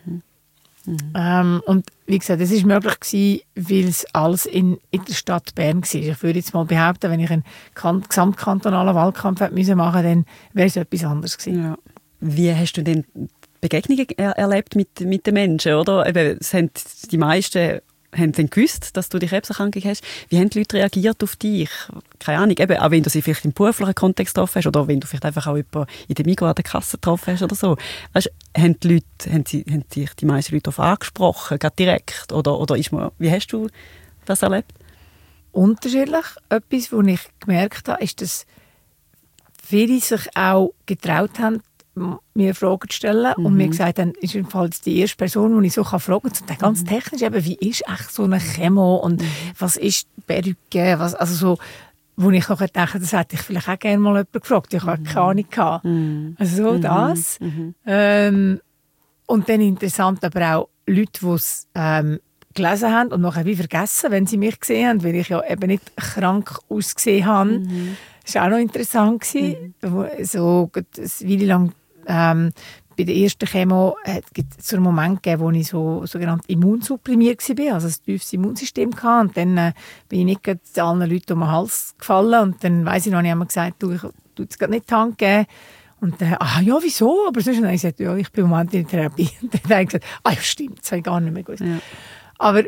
Und wie gesagt, es war möglich gewesen, weil es alles in der Stadt Bern war. Ich würde jetzt mal behaupten, wenn ich einen gesamtkantonalen Wahlkampf hätte machen müssen, dann wäre es etwas anderes gewesen. Ja. Wie hast du denn Begegnungen erlebt mit den Menschen, oder? Eben, die meisten haben dann gewusst, dass du die Krebserkrankung hast. Wie haben die Leute reagiert auf dich? Keine Ahnung, eben, auch wenn du sie vielleicht im beruflichen Kontext getroffen hast oder wenn du vielleicht einfach auch jemanden in der Migros an der Kasse getroffen hast oder so. Weißt, haben sich die meisten Leute darauf angesprochen, gerade direkt? Oder wie hast du das erlebt? Unterschiedlich. Etwas, was ich gemerkt habe, ist, dass viele sich auch getraut haben, mir Fragen zu stellen und mir gesagt haben, ist im Fall die erste Person, die ich so fragen kann, und ganz technisch eben, wie ist echt so eine Chemo und was ist Perücke, also so, wo ich nachher dachte, das hätte ich vielleicht auch gerne mal jemanden gefragt, ich habe keine Ahnung gehabt. Also so das. Und dann interessant aber auch Leute, die es gelesen haben und nachher wie vergessen, wenn sie mich gesehen haben, weil ich ja eben nicht krank ausgesehen habe. Das war auch noch interessant. So eine Weile lang bei der ersten Chemo hat es einen Moment gegeben, wo ich sogenannt immunsupprimiert war, also ein tiefes Immunsystem hatte. Und dann bin ich nicht allen Leuten um den Hals gefallen. Und dann weiss ich noch, ich gesagt, ich tue jetzt gerade nicht die Hand geben. Und dann, ja, wieso? Aber sonst habe ich gesagt, ja, ich bin im Moment in der Therapie. Und dann habe ich gesagt, ja, stimmt, das habe ich gar nicht mehr gewusst. Ja. Aber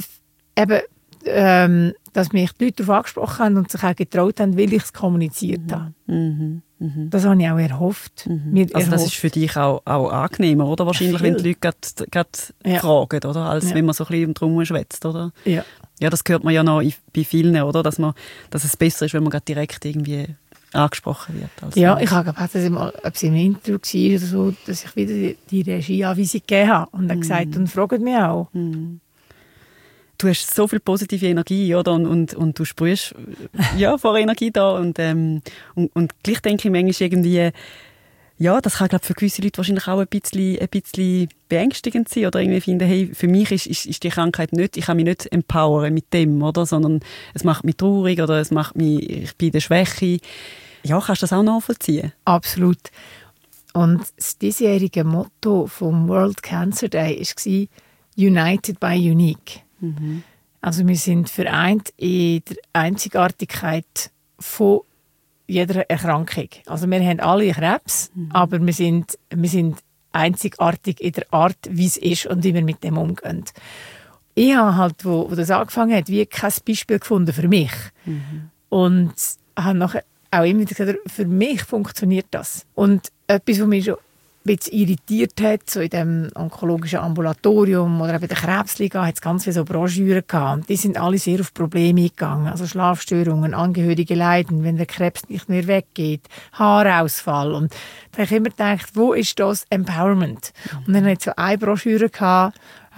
eben, dass mich die Leute darauf angesprochen haben und sich auch getraut haben, weil ich es kommuniziert habe. Das habe ich auch erhofft. Also das ist für dich auch angenehmer, oder? Wahrscheinlich, wenn die Leute gerade fragen, oder? Als wenn man so ein bisschen drum schwätzt, oder? Ja. Ja, das hört man ja noch bei vielen, oder? Dass es besser ist, wenn man gerade direkt irgendwie angesprochen wird. Also ja, ich habe gedacht, ob es im Interview war oder so, dass ich wieder die Regieanweisung gegeben habe. Und dann gesagt, und fragt mich auch. Du hast so viel positive Energie, oder? Und du sprühst vor Energie da. Und gleich denke ich manchmal irgendwie, ja, das kann, glaube ich, für gewisse Leute wahrscheinlich auch ein bisschen beängstigend sein. Oder irgendwie finden, hey, für mich ist die Krankheit nicht, ich kann mich nicht empowern mit dem, oder? Sondern es macht mich traurig oder ich bin in der Schwäche. Ja, kannst du das auch nachvollziehen? Absolut. Und das diesjährige Motto vom World Cancer Day war «United by Unique». Also wir sind vereint in der Einzigartigkeit von jeder Erkrankung. Also wir haben alle Krebs, aber wir sind einzigartig in der Art, wie es ist und wie wir mit dem umgehen. Ich habe halt, wo das angefangen hat, wie kein Beispiel gefunden für mich. Und habe nachher auch immer gesagt, für mich funktioniert das. Und etwas, was mich schon ein bisschen irritiert hat, so in dem onkologischen Ambulatorium oder bei der Krebsliga, hat es ganz viele so Broschüren gehabt. Und die sind alle sehr auf Probleme eingegangen. Also Schlafstörungen, Angehörige leiden, wenn der Krebs nicht mehr weggeht, Haarausfall. Und da habe ich immer gedacht, wo ist das Empowerment? Und dann hat es so eine Broschüre gehabt,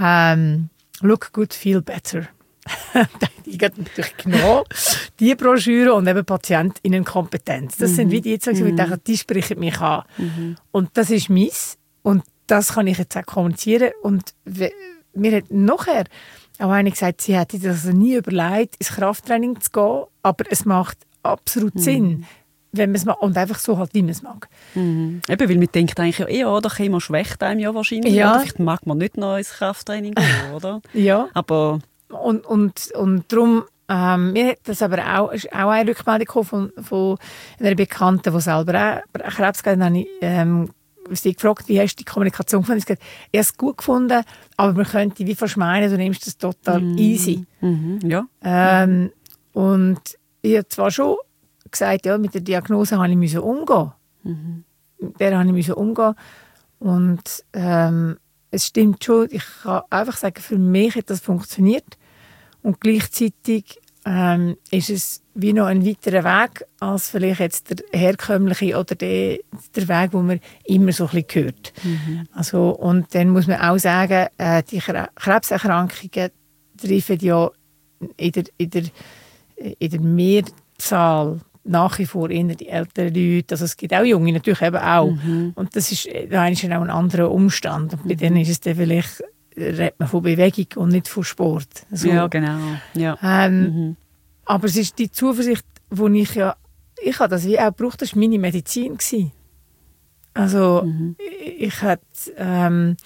Look Good, Feel Better. Die hat natürlich genommen, die Broschüre und eben Patientinnenkompetenz. Das sind wie die zwei, wo ich dachte, die sprechen mich an. Und das ist meins und das kann ich jetzt auch kommunizieren. Und mir hat nachher auch eine gesagt, sie hätte das nie überlegt, ins Krafttraining zu gehen, aber es macht absolut Sinn, wenn man es mag und einfach so halt, wie man es mag. Eben, weil man denkt eigentlich, ja, der Chemo schwächt einem ja wahrscheinlich. Ja. Oder vielleicht mag man nicht noch ins Krafttraining gehen, oder? Ja. Aber Und darum Mir hat das aber ist auch eine Rückmeldung gekommen von einer Bekannten, die selber auch Krebs hatte. Dann habe ich sie gefragt, wie hast du die Kommunikation gefunden? Sie hat gesagt, ich habe es gut gefunden, aber man könnte wie fast meinen, du nimmst das total easy. Ja. Und ich habe zwar schon gesagt, ja, mit der Diagnose musste ich umgehen. Mit der musste ich umgehen. Und es stimmt schon, ich kann einfach sagen, für mich hat das funktioniert. Und gleichzeitig ist es wie noch ein weiterer Weg als vielleicht jetzt der herkömmliche oder der Weg, den man immer so ein bisschen hört. Also, und dann muss man auch sagen, die Krebserkrankungen treffen ja in der Mehrzahl nach wie vor eher die älteren Leute. Also es gibt auch Junge natürlich eben auch. Und das ist auch ein anderer Umstand. Und bei denen ist es dann vielleicht, redet man von Bewegung und nicht von Sport. So. Ja, genau. Ja. Aber es ist die Zuversicht, die ich habe das wie auch gebraucht, das war meine Medizin gewesen. Also ich hatte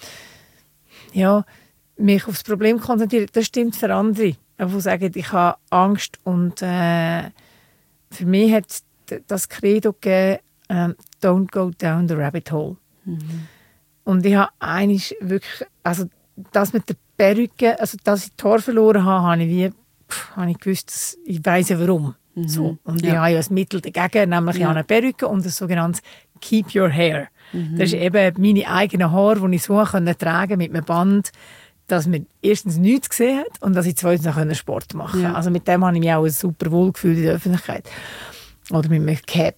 mich auf das Problem konzentriert. Das stimmt für andere, die sagen, ich habe Angst. Und für mich hat das Credo gegeben, don't go down the rabbit hole. Und ich habe eigentlich wirklich, also das mit der Perücke, also dass ich das Haar verloren habe habe ich gewusst, dass ich weiss ja warum. So. Und ich habe ja ein Mittel dagegen, nämlich ich habe eine Perücke und das sogenannte Keep Your Hair. Das ist eben meine eigenen Haare, die ich so tragen konnte mit einem Band, dass man erstens nichts gesehen hat und dass ich zweitens noch Sport machen konnte. Ja. Also mit dem habe ich mich auch super wohl gefühlt in der Öffentlichkeit. Oder mit einem Cap.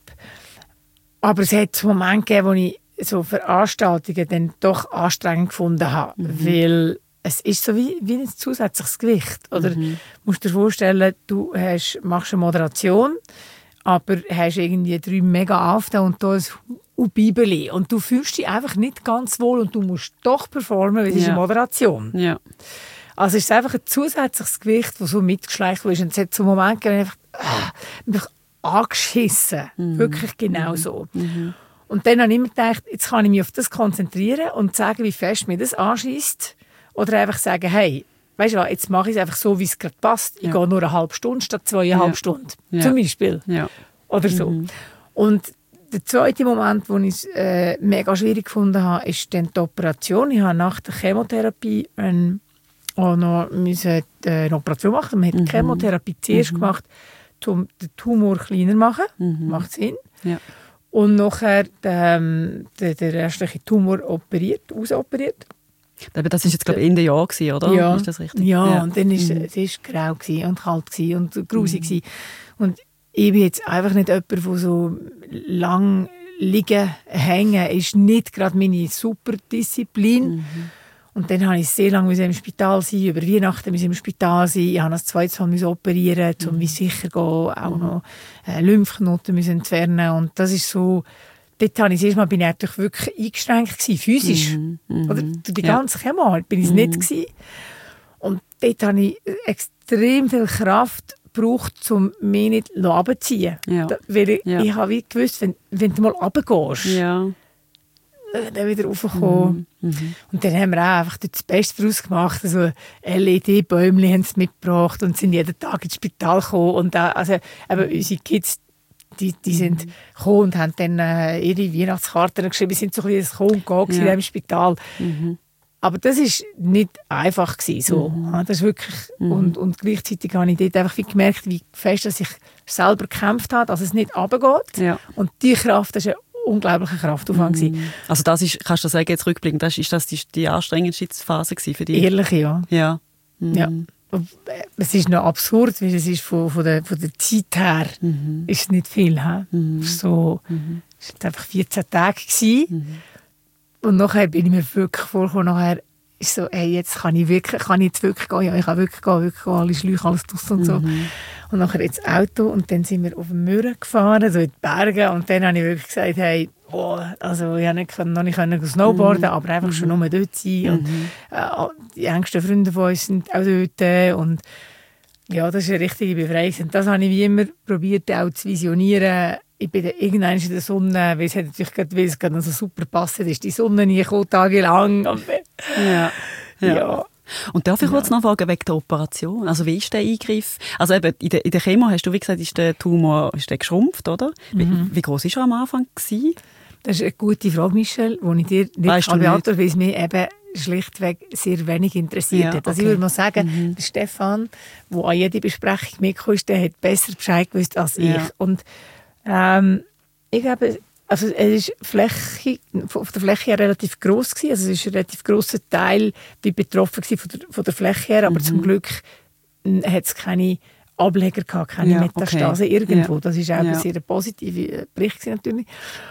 Aber es hat Momente gegeben, wo ich so Veranstaltungen dann doch anstrengend gefunden habe. Weil es ist so wie ein zusätzliches Gewicht. Oder musst dir vorstellen, du machst eine Moderation, aber hast irgendwie 3 mega Auftritte und da ist Bibeli. Und du fühlst dich einfach nicht ganz wohl und du musst doch performen, weil es ist eine Moderation. Ja. Also es ist einfach ein zusätzliches Gewicht, das so mitgeschleicht ist. Und es hat so einen Moment gegeben, mich angeschissen. Wirklich genau so. Und dann habe ich immer gedacht, jetzt kann ich mich auf das konzentrieren und sagen, wie fest mir das anschießt. Oder einfach sagen, hey, weißt du was, jetzt mache ich es einfach so, wie es gerade passt. Ich gehe nur eine halbe Stunde statt 2,5 Stunden. Zum Beispiel. Ja. Oder so. Und der zweite Moment, den ich mega schwierig gefunden habe, ist dann die Operation. Ich habe nach der Chemotherapie auch noch eine Operation machen. Man hat die Chemotherapie zuerst gemacht, um den Tumor kleiner zu machen. Macht Sinn. Ja. Und nachher den restlichen Tumor ausoperiert. Aber das war jetzt, glaube ich, Ende Jahr, oder? Ja, ist das richtig? Ja, und dann war es grau und kalt und grusig. Und ich bin jetzt einfach nicht jemand, der so lang liegen, hängen, ist nicht gerade meine Superdisziplin. Und dann musste ich sehr lange im Spital sein, über Weihnachten musste ich im Spital sein. Ich musste das zweite Mal operieren, um wie sicher zu gehen, auch noch Lymphknoten entfernen. Und das ist so, dort bin ich natürlich wirklich eingeschränkt gewesen, physisch. Oder die ganze Chemo bin ich es nicht gewesen. Und dort habe ich extrem viel Kraft gebraucht, um mich nicht runterzuziehen. Ja. Weil ich habe wie gewusst, wenn du mal runtergehst, dann wieder raufkommen. Und dann haben wir auch einfach das Beste daraus gemacht. Also LED-Bäumchen haben sie mitgebracht und sind jeden Tag ins Spital gekommen. Und also, eben unsere Kids, die sind gekommen und haben dann ihre Weihnachtskarten geschrieben. Wir sind so ein bisschen Kommen und Gehen im Spital. Aber das war nicht einfach so. Das ist wirklich, und gleichzeitig habe ich dort einfach gemerkt, wie fest dass ich selber gekämpft habe, dass es nicht runtergeht. Ja. Und die Kraft, das ist eine unglaubliche Kraftaufwand. Also das ist, kannst du sagen, jetzt rückblickend, ist das die anstrengendste Phase für dich? Ehrlich, ja. Ja. Es ist noch absurd, weil es ist von der Zeit her ist es nicht viel. So, es waren einfach 14 Tage. Und nachher bin ich mir wirklich vorgekommen, ist so, hey, jetzt kann ich jetzt wirklich gehen? Ja, ich kann wirklich gehen, alle Schläuche, alles draus und so. Und nachher ins Auto und dann sind wir auf dem Mürren gefahren, so in die Berge. Und dann habe ich wirklich gesagt, hey, also ich konnte noch nicht snowboarden, aber einfach schon nur dort sein. Und die engsten Freunde von uns sind auch dort. Und ja, das ist eine richtige Befreiung. Und das habe ich wie immer probiert auch zu visionieren. Ich bin dann irgendwann in der Sonne, weil es natürlich gerade so super passend ist, die Sonne nie gekommen, tagelang. Ja. Und darf ich kurz noch fragen, wegen der Operation? Also wie ist der Eingriff? Also eben, in der Chemo hast du, wie gesagt, ist der Tumor geschrumpft, oder? Wie groß war er am Anfang gewesen? Das ist eine gute Frage, Michelle, die ich dir nicht beantworten kann, weil es mich eben schlichtweg sehr wenig interessiert hat. Also ich würde mal sagen, der Stefan, der an jeder Besprechung mitgekommen ist, der hat besser Bescheid gewusst als ich. Und ich glaube, also es ist auf der Fläche her relativ gross gewesen. Also es ist ein relativ grosser Teil wie betroffen gewesen von der Fläche her, aber zum Glück hat es keine Ableger gehabt, keine Metastase irgendwo. Das ist auch ein sehr positive Bericht gewesen, natürlich.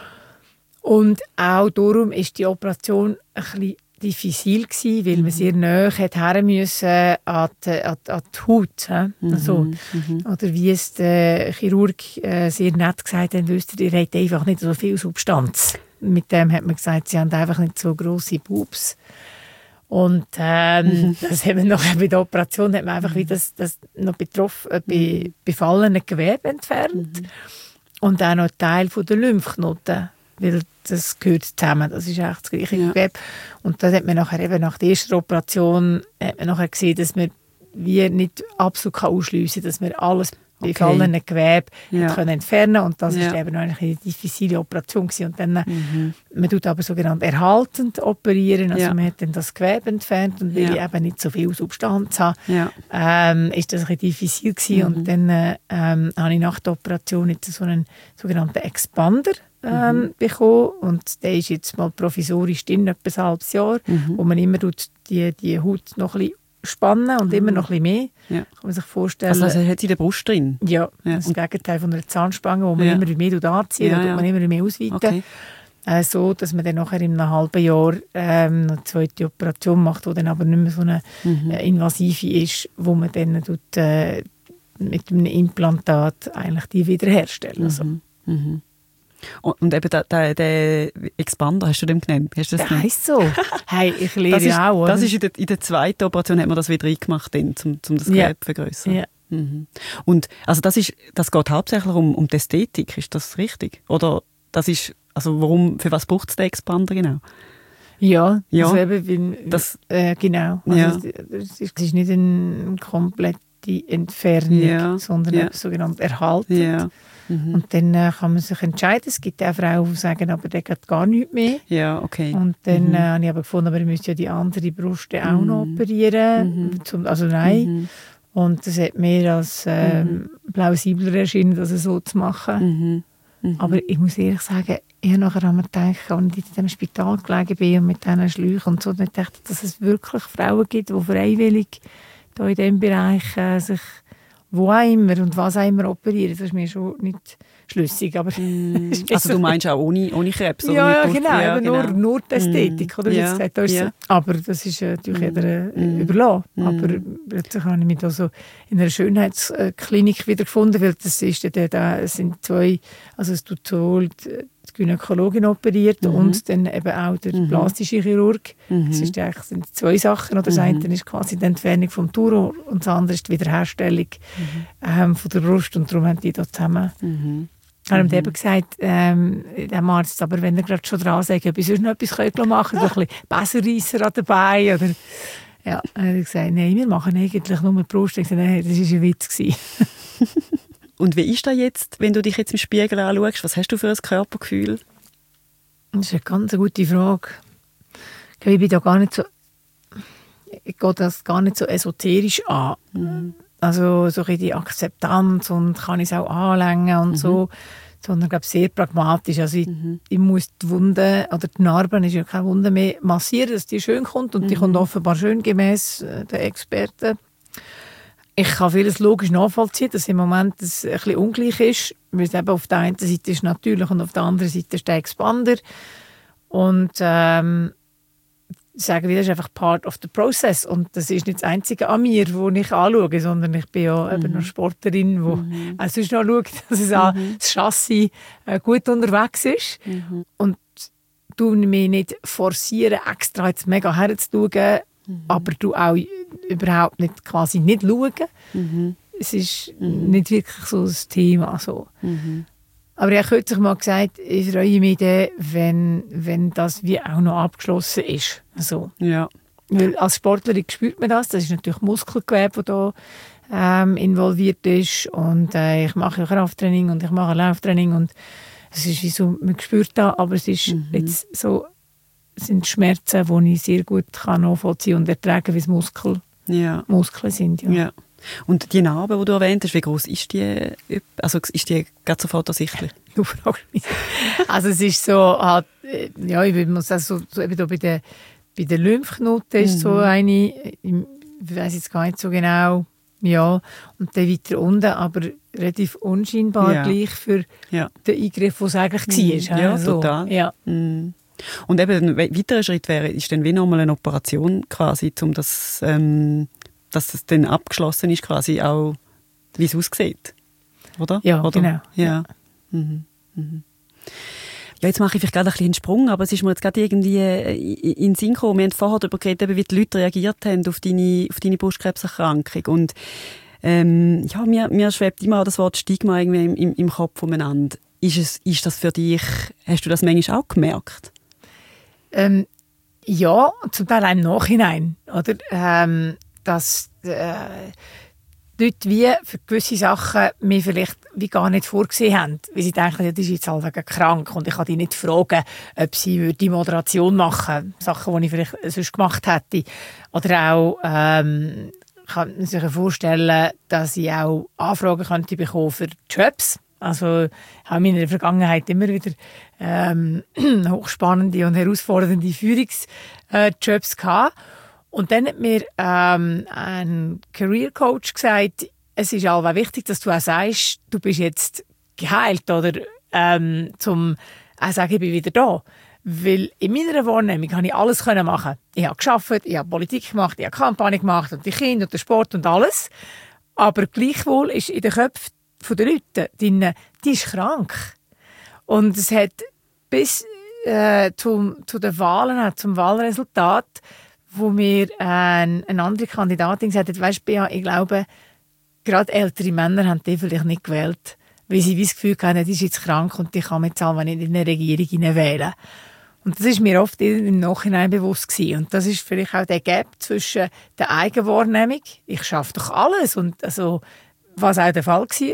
Und auch darum ist die Operation ein bisschen diffizil gewesen, weil man sehr nahe her müssen an die Haut. Also, oder wie es der Chirurg sehr nett gesagt hat, wisst ihr habt einfach nicht so viel Substanz. Mit dem hat man gesagt, sie haben einfach nicht so grosse Boobs. Und das haben wir nachher bei der Operation hat man einfach wie das noch befallene Gewebe entfernt und auch noch Teil von der Lymphknoten. Weil das gehört zusammen, das ist eigentlich das gleiche Gewebe. Und das hat man nachher eben nach der ersten Operation hat man nachher gesehen, dass man wie nicht absolut ausschliessen kann, dass man alles befallene Gewebe können entfernen. Und das ist eben eigentlich eine diffizile Operation gewesen. Und dann, man tut aber sogenannt erhaltend operieren, also man hat dann das Gewebe entfernt und weil ich eben nicht so viel Substanz habe, ist das ein bisschen diffizil gewesen. Und dann habe ich nach der Operation jetzt so einen sogenannten Expander bekommen und der ist jetzt mal provisorisch drin, etwa ein halbes Jahr, wo man immer die Haut noch ein bisschen spannen und immer noch ein bisschen mehr. Kann man sich vorstellen. Also hat sie in der Brust drin? Ja, das Gegenteil von einer Zahnspange, wo man immer mehr anzieht, da man immer mehr ausweiten. So, dass man dann nachher in einem halben Jahr eine zweite Operation macht, die dann aber nicht mehr so eine invasive ist, wo man dann mit einem Implantat eigentlich die wiederherstellen. Also. Und eben der Expander, hast du dem genannt? Das heisst so. Hey, ich lehre ja auch. Das ist in der zweiten Operation, hat man das wieder reingemacht, um das Gewebe zu vergrössern. Ja. Und also das geht hauptsächlich um die Ästhetik, ist das richtig? Oder das ist, also für was braucht es den Expander genau? Ja. Also eben, genau. Also Ja. Es ist nicht eine komplette Entfernung, sondern sogenannt erhalten. Ja. Und dann kann man sich entscheiden. Es gibt auch Frauen, die sagen, aber der geht gar nichts mehr. Ja, okay. Und dann habe ich aber gefunden, aber ich müsste ja die andere Brust auch noch operieren. Also nein. Und das hat mir als plausibler erschienen, das so zu machen. Aber ich muss ehrlich sagen, ich habe nachher gedacht, als ich in diesem Spital gelegen bin und mit diesen Schläuchen und so, dann dachte ich, dass es wirklich Frauen gibt, die freiwillig da in diesem Bereich sich wo auch immer und was auch immer operieren. Das ist mir schon nicht schlüssig. Aber also du meinst auch ohne Krebs? Oder ja, genau. Ja, genau. Nur die Ästhetik. Oder? Ja. Gesagt, aber das ist natürlich jeder überlassen. Aber plötzlich habe ich mich da so in einer Schönheitsklinik wiedergefunden, weil das sind zwei, also es tut sowohl die Gynäkologin operiert und dann eben auch der plastische Chirurg. Das sind zwei Sachen. Oder das eine ist quasi die Entfernung vom Tumor und das andere ist die Wiederherstellung von der Brust. Und darum haben die da zusammen haben ihm eben gesagt, dem Arzt, aber wenn er gerade schon dran sagt, ob ich sonst noch etwas machen könnte, so ein bisschen Besenreisser dabei. Oder, ja, dann hat er gesagt, nein, wir machen eigentlich nur die Brust. Ich gesagt, nein, das war ein Witz. Und wie ist das jetzt, wenn du dich jetzt im Spiegel anschaust? Was hast du für ein Körpergefühl? Das ist eine ganz gute Frage. Ich bin da gar nicht so, ich gehe das gar nicht so esoterisch an. Also so ein die Akzeptanz und kann ich es auch anlängen und so. Sondern glaube sehr pragmatisch. Also ich muss die Wunde, oder die Narben ist ja keine Wunde mehr, massieren, dass die schön kommt. Und die kommt offenbar schön gemäss den Experten. Ich kann vieles logisch nachvollziehen, dass im Moment das ein bisschen ungleich ist. Weil es eben auf der einen Seite ist natürlich und auf der anderen Seite ist der Expander. Und sagen wir, das ist einfach part of the process. Und das ist nicht das Einzige an mir, wo ich anschaue, sondern ich bin ja eben eine Sportlerin, die auch sonst noch schaut, dass das Chassis gut unterwegs ist. Und du mich nicht forcieren, extra jetzt mega herzuschauen, aber du auch überhaupt nicht quasi nicht schauen. Es ist nicht wirklich so das Thema. So. Aber ich habe kürzlich mal gesagt, ich freue mich dann, wenn das wie auch noch abgeschlossen ist. So. Ja. Weil als Sportlerin spürt man das. Das ist natürlich Muskelgewebe, das da involviert ist. Und ich mache Krafttraining und ich mache Lauftraining. Und es ist wie so, man spürt das, aber es ist jetzt so, es sind Schmerzen, die ich sehr gut nachvollziehen und ertragen, wie es Muskeln sind. Ja. Ja. Und die Narbe, die du erwähnt hast, wie groß ist die? Also ist die gerade sofort ersichtlich? Du fragst mich. Also es ist so, halt, ja, ich muss sagen, so eben da bei den Lymphknoten ist so eine, ich weiss jetzt gar nicht so genau, ja, und dann weiter unten, aber relativ unscheinbar gleich für den Eingriff, den es eigentlich war. Ja, so. Total. Ja. Und eben ein weiterer Schritt wäre, ist dann wie nochmal eine Operation quasi, um das, dass das dann abgeschlossen ist, quasi auch, wie es aussieht. Oder? Ja, oder? genau. Ja. Ja, jetzt mache ich vielleicht gerade ein bisschen einen Sprung, aber es ist mir jetzt gerade irgendwie in den Sinn gekommen. Wir haben vorher darüber geredet, wie die Leute reagiert haben auf deine Brustkrebserkrankung. Und mir schwebt immer auch das Wort Stigma irgendwie im Kopf umeinander. Ist das für dich, hast du das manchmal auch gemerkt? Ja, zum Teil auch im Nachhinein. Oder? Dass Leute wie für gewisse Sachen mir vielleicht wie gar nicht vorgesehen haben. Weil sie denken, ja, die ist jetzt halt krank und ich kann die nicht fragen, ob sie die Moderation machen würde. Sachen, die ich vielleicht sonst gemacht hätte. Oder auch, ich kann mir sich vorstellen, dass ich auch Anfragen könnte bekommen für Jobs. Also ich habe in der Vergangenheit immer wieder hochspannende und herausfordernde Führungsjobs gehabt. Und dann hat mir ein Career Coach gesagt, es ist allweil wichtig, dass du auch sagst, du bist jetzt geheilt oder zum auch sagen, ich bin wieder da. Weil in meiner Wahrnehmung konnte ich alles machen. Ich habe gearbeitet, ich habe Politik gemacht, ich habe Kampagne gemacht und die Kinder und den Sport und alles. Aber gleichwohl ist in den Köpfen der Leute drin, die ist krank. Und es hat bis zu den Wahlen, zum Wahlresultat, wo mir eine andere Kandidatin gesagt hat, weisst du, ich glaube, gerade ältere Männer haben die vielleicht nicht gewählt, weil sie das Gefühl hatten, die ist jetzt krank und die kann man jetzt auch nicht in eine Regierung wählen. Und das ist mir oft im Nachhinein bewusst gewesen. Und das ist vielleicht auch der Gap zwischen der Eigenwahrnehmung, ich schaffe doch alles, und also, was auch der Fall war,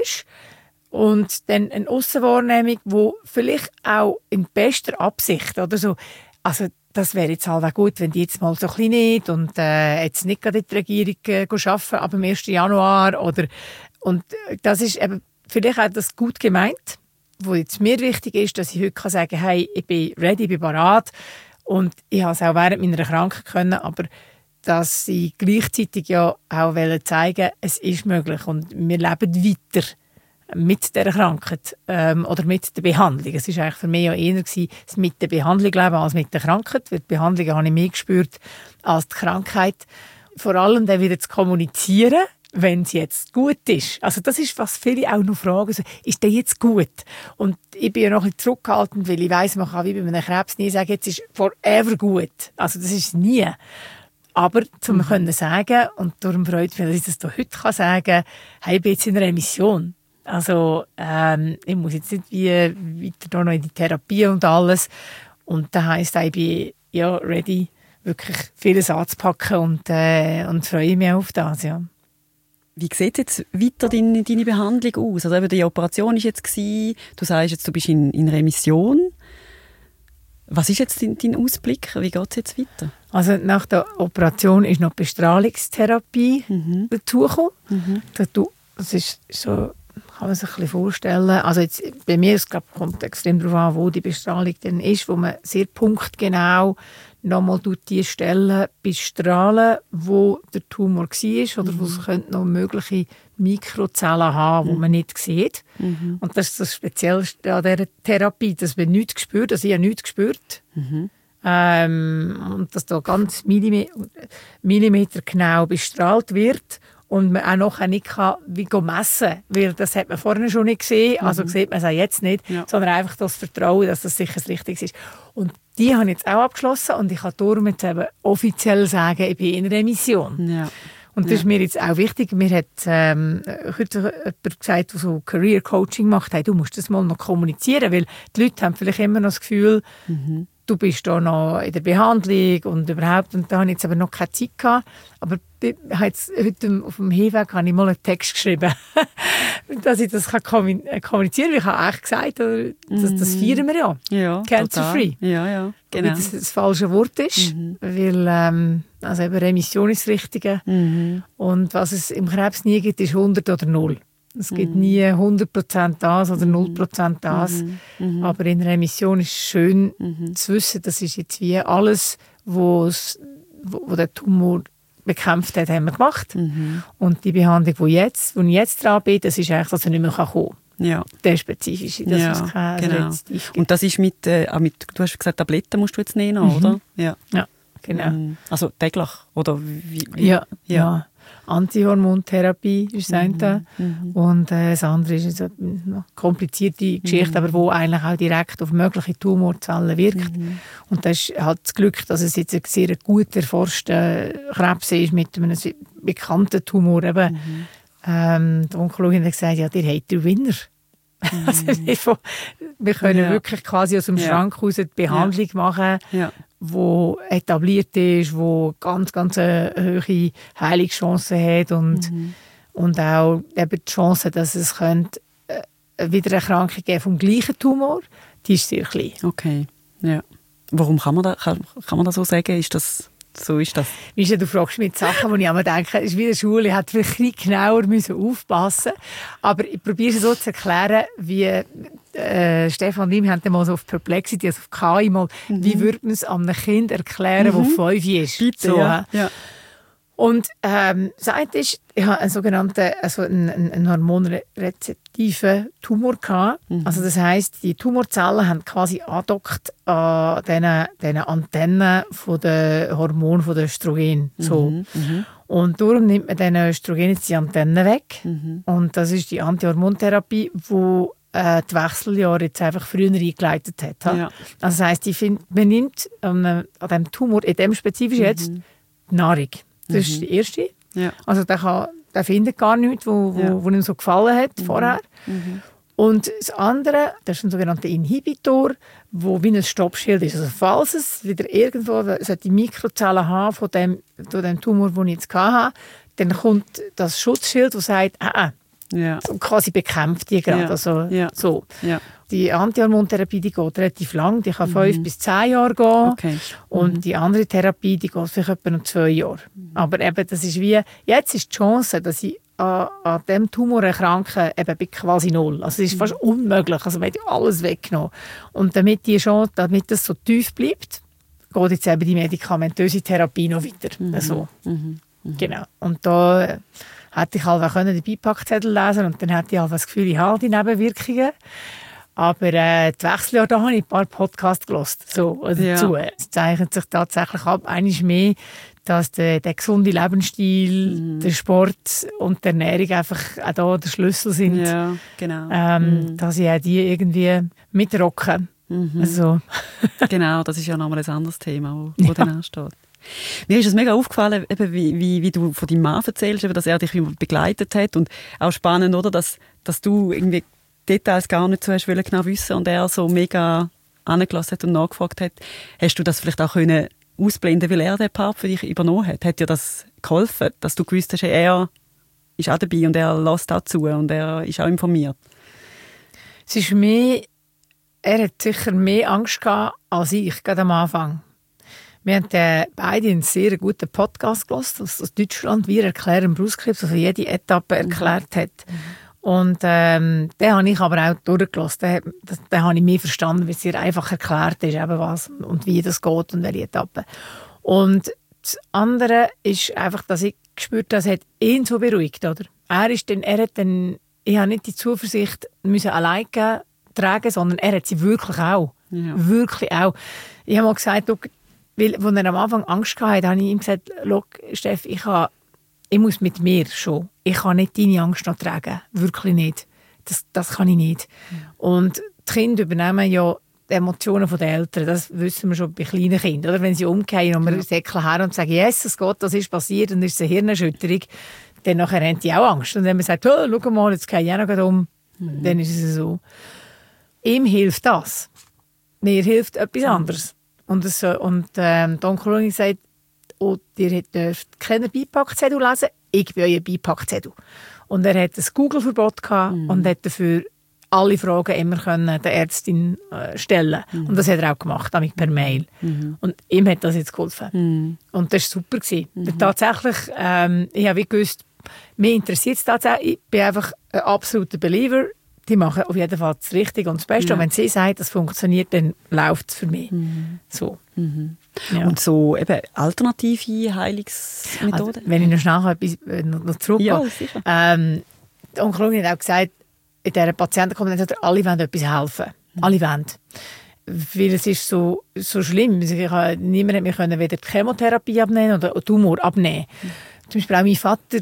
und dann eine Aussenwahrnehmung, die vielleicht auch in bester Absicht oder so, also das wäre jetzt halt auch gut, wenn die jetzt mal so ein bisschen nicht und jetzt nicht gerade in die Regierung arbeiten, aber am 1. Januar. Und das ist eben vielleicht auch das gut gemeint, wo jetzt mir wichtig ist, dass ich heute sagen kann, hey, ich bin ready, ich bin bereit. Und ich habe es auch während meiner Krankheit können, aber dass sie gleichzeitig ja auch zeigen, es ist möglich und wir leben weiter mit dieser Krankheit oder mit der Behandlung. Es war eigentlich für mich ja eher das mit der Behandlung leben als mit der Krankheit, weil die Behandlung habe ich mehr gespürt als die Krankheit. Vor allem dann wieder zu kommunizieren, wenn es jetzt gut ist. Also das ist, was viele auch noch fragen, so, ist der jetzt gut? Und ich bin ja noch ein bisschen zurückgehalten, weil ich weiss, man kann wie bei einem Krebs nie sagen, jetzt ist forever gut. Also das ist nie. Aber zum können sagen, und darum freut mich, dass ich das heute sagen kann, hey, ich bin jetzt in Remission. Also ich muss jetzt nicht wie weiter noch in die Therapie und alles. Und das heisst, ich bin ja ready, wirklich vieles anzupacken und freue mich auf das. Ja. Wie sieht jetzt weiter deine Behandlung aus? Also eben die Operation war jetzt gewesen. Du sagst jetzt, du bist in Remission. Was ist jetzt dein Ausblick? Wie geht es jetzt weiter? Also nach der Operation ist noch Bestrahlungstherapie dazugekommen. Das ist so, kann man sich ein bisschen vorstellen. Also jetzt, bei mir kommt es extrem darauf an, wo die Bestrahlung dann ist, wo man sehr punktgenau nochmal die Stellen bestrahlen, wo der Tumor war oder wo es noch mögliche Mikrozellen haben, die man nicht sieht. Und das ist das Speziellste an dieser Therapie, dass man nichts spürt, also ich habe nichts gespürt. Und dass da ganz Millimeter genau bestrahlt wird und man auch noch nicht kann, wie messen kann, weil das hat man vorher schon nicht gesehen, also sieht man es auch jetzt nicht, sondern einfach das Vertrauen, dass das sicher das Richtige ist. Und die habe ich jetzt auch abgeschlossen und ich kann darum jetzt eben offiziell sagen, ich bin in Remission. Ja. Und das ist mir jetzt auch wichtig. Mir hat heute jemand gesagt, der so Career Coaching macht, hey, du musst das mal noch kommunizieren, weil die Leute haben vielleicht immer noch das Gefühl, du bist da noch in der Behandlung und überhaupt, und da habe ich jetzt aber noch keine Zeit gehabt, aber heute auf dem Hinweg habe ich mal einen Text geschrieben, dass ich das kommunizieren kann. Ich habe eigentlich gesagt, das feiern wir ja. Cancer-free. Ja, genau. Weil das falsche Wort ist, weil also eben Remission ist das Richtige. Und was es im Krebs nie gibt, ist 100 oder 0. Es gibt nie 100% das oder 0% das. Aber in Remission ist es schön zu wissen, das ist jetzt wie alles, wo der Tumor bekämpft hat, haben wir gemacht. Und die Behandlung, wo ich jetzt dran bin, das ist eigentlich, dass er nicht mehr kommen kann. Ja. Der spezifische, das ist kein Rezidiv gibt. Und das ist mit, du hast gesagt, Tabletten musst du jetzt nehmen, oder? Ja, genau. Also täglich, oder wie? Ja. Antihormontherapie ist das eine. Und das andere ist eine komplizierte Geschichte, aber wo eigentlich auch direkt auf mögliche Tumorzellen wirkt. Und das ist halt das Glück, dass es jetzt ein sehr gut erforschter Krebs ist mit einem bekannten Tumor. Eben, die Onkologin hat gesagt, ja, ihr habt den Winner. Also wir können wirklich quasi aus dem Schrank raus die Behandlung machen, wo etabliert ist, wo ganz eine hohe Heilungschancen hat und auch eben die Chance, dass es wieder eine Erkrankung geben vom gleichen Tumor, die ist sehr klein. Okay, ja. Warum kann man das so sagen? So ist das. Weißt du, du fragst mich Sachen, wo ich immer denke, es ist wie in der Schule, ich hätte vielleicht genauer aufpassen müssen. Aber ich probiere es so zu erklären, wie Stefan und ich haben mal so auf Perplexity, also auf KI mal, wie würde man es einem Kind erklären, das 5 ist. Bitte, so, ja. Und das eine ist, ich habe einen sogenannten, also einen hormonrezeptiven Tumor gehabt. Also das heisst, die Tumorzellen haben quasi andockt an diesen Antennen von den Hormonen von den Östrogen. So. Und darum nimmt man den Östrogen jetzt die Antennen weg. Und das ist die Antihormontherapie, die die Wechseljahre jetzt einfach früher eingeleitet hat. Ja. Also das heisst, man nimmt an diesem Tumor, in dem spezifisch jetzt, die Nahrung. Das ist die erste. Ja. Also der findet gar nichts, wo ihm so gefallen hat vorher. Und das andere, das ist ein sogenannter Inhibitor, wo wie ein Stoppschild ist. Also falls es wieder irgendwo die Mikrozellen haben von dem Tumor, den ich jetzt hatte, dann kommt das Schutzschild, das sagt, und quasi bekämpft die gerade. Also, so. Ja. Die Antihormontherapie, die geht relativ lang, die kann 5 bis 10 Jahre gehen. Okay. Und die andere Therapie, die geht vielleicht etwa noch 2 Jahre. Aber eben, das ist wie, jetzt ist die Chance, dass ich an diesem Tumor erkranke, eben quasi 0. Also es ist fast unmöglich, also man hat alles weggenommen. Und damit das so tief bleibt, geht jetzt eben die medikamentöse Therapie noch weiter. Also, genau. Und da hätte ich halt auch den Beipackzettel lesen und dann hätte ich halt das Gefühl, ich habe die Nebenwirkungen. Aber die Wechseljahre, da habe ich ein paar Podcasts gehört. So, dazu. Es zeichnet sich tatsächlich ab, eigentlich mehr, dass der gesunde Lebensstil, der Sport und die Ernährung einfach auch da der Schlüssel sind. Ja, genau. Dass ich auch die irgendwie mitrocken. Also. Genau, das ist ja nochmal ein anderes Thema, das dann ansteht. Mir ist es mega aufgefallen, eben wie du von deinem Mann erzählst, eben, dass er dich begleitet hat und auch spannend, oder, dass du irgendwie Details gar nicht so hast genau wissen und er so mega angelassen hat und nachgefragt hat. Hast du das vielleicht auch können ausblenden, weil er den Part für dich übernommen hat? Hat dir das geholfen, dass du gewusst hast, er ist auch dabei und er lässt auch zu und er ist auch informiert? Es ist er hat sicher mehr Angst gehabt als ich, gerade am Anfang. Wir haben beide einen sehr guten Podcast gehört aus Deutschland. Wir erklären Brustkrebs, also jede Etappe erklärt hat. Und den habe ich aber auch durchgelassen. Den habe ich mehr verstanden, weil es sehr einfach erklärt ist, eben was und wie das geht und welche Etappe. Und das andere ist einfach, dass ich gespürt habe, das hat ihn so beruhigt. Oder? Ich habe nicht die Zuversicht allein tragen, sondern er hat sie wirklich auch. Ja. Wirklich auch. Ich habe mal gesagt, weil, als er am Anfang Angst hatte, habe ich ihm gesagt, Steff, ich muss mit mir schon. Ich kann nicht deine Angst noch tragen. Wirklich nicht. Das kann ich nicht. Und die Kinder übernehmen ja die Emotionen der Eltern. Das wissen wir schon bei kleinen Kindern. Oder? Wenn sie umkehren und wir säckeln her und sagen, Jesus Gott, das ist passiert und es ist eine Hirnerschütterung, dann nachher haben die auch Angst. Und wenn man sagt, oh, schau mal, jetzt gehe ich auch noch um, dann ist es so. Ihm hilft das. Mir hilft etwas anderes. Und die Onkologin sagt, oh, ihr dürft keine Beipackzettel lesen, ich bin euer Beipackzettel. Und er hat ein Google-Verbot gehabt und hat dafür alle Fragen immer können der Ärztin stellen. Und das hat er auch gemacht, damit per Mail. Und ihm hat das jetzt geholfen. Und das war super. Tatsächlich, ich habe gewusst, mich interessiert es tatsächlich. Ich bin einfach ein absoluter Believer. Die machen auf jeden Fall das Richtige und das Beste. Und wenn sie sagt, das funktioniert, dann läuft es für mich. So. Ja. Und so eben alternative Heilungsmethoden? Also, wenn ich noch schnell noch zurückgehe. Ja, sicher. Die Onkologin hat auch gesagt, in dieser Patientenkompetenz, alle wollen etwas helfen. Alle wollen. Weil es ist so schlimm. Niemand hat mir weder die Chemotherapie abnehmen oder Tumor abnehmen. Zum Beispiel auch mein Vater,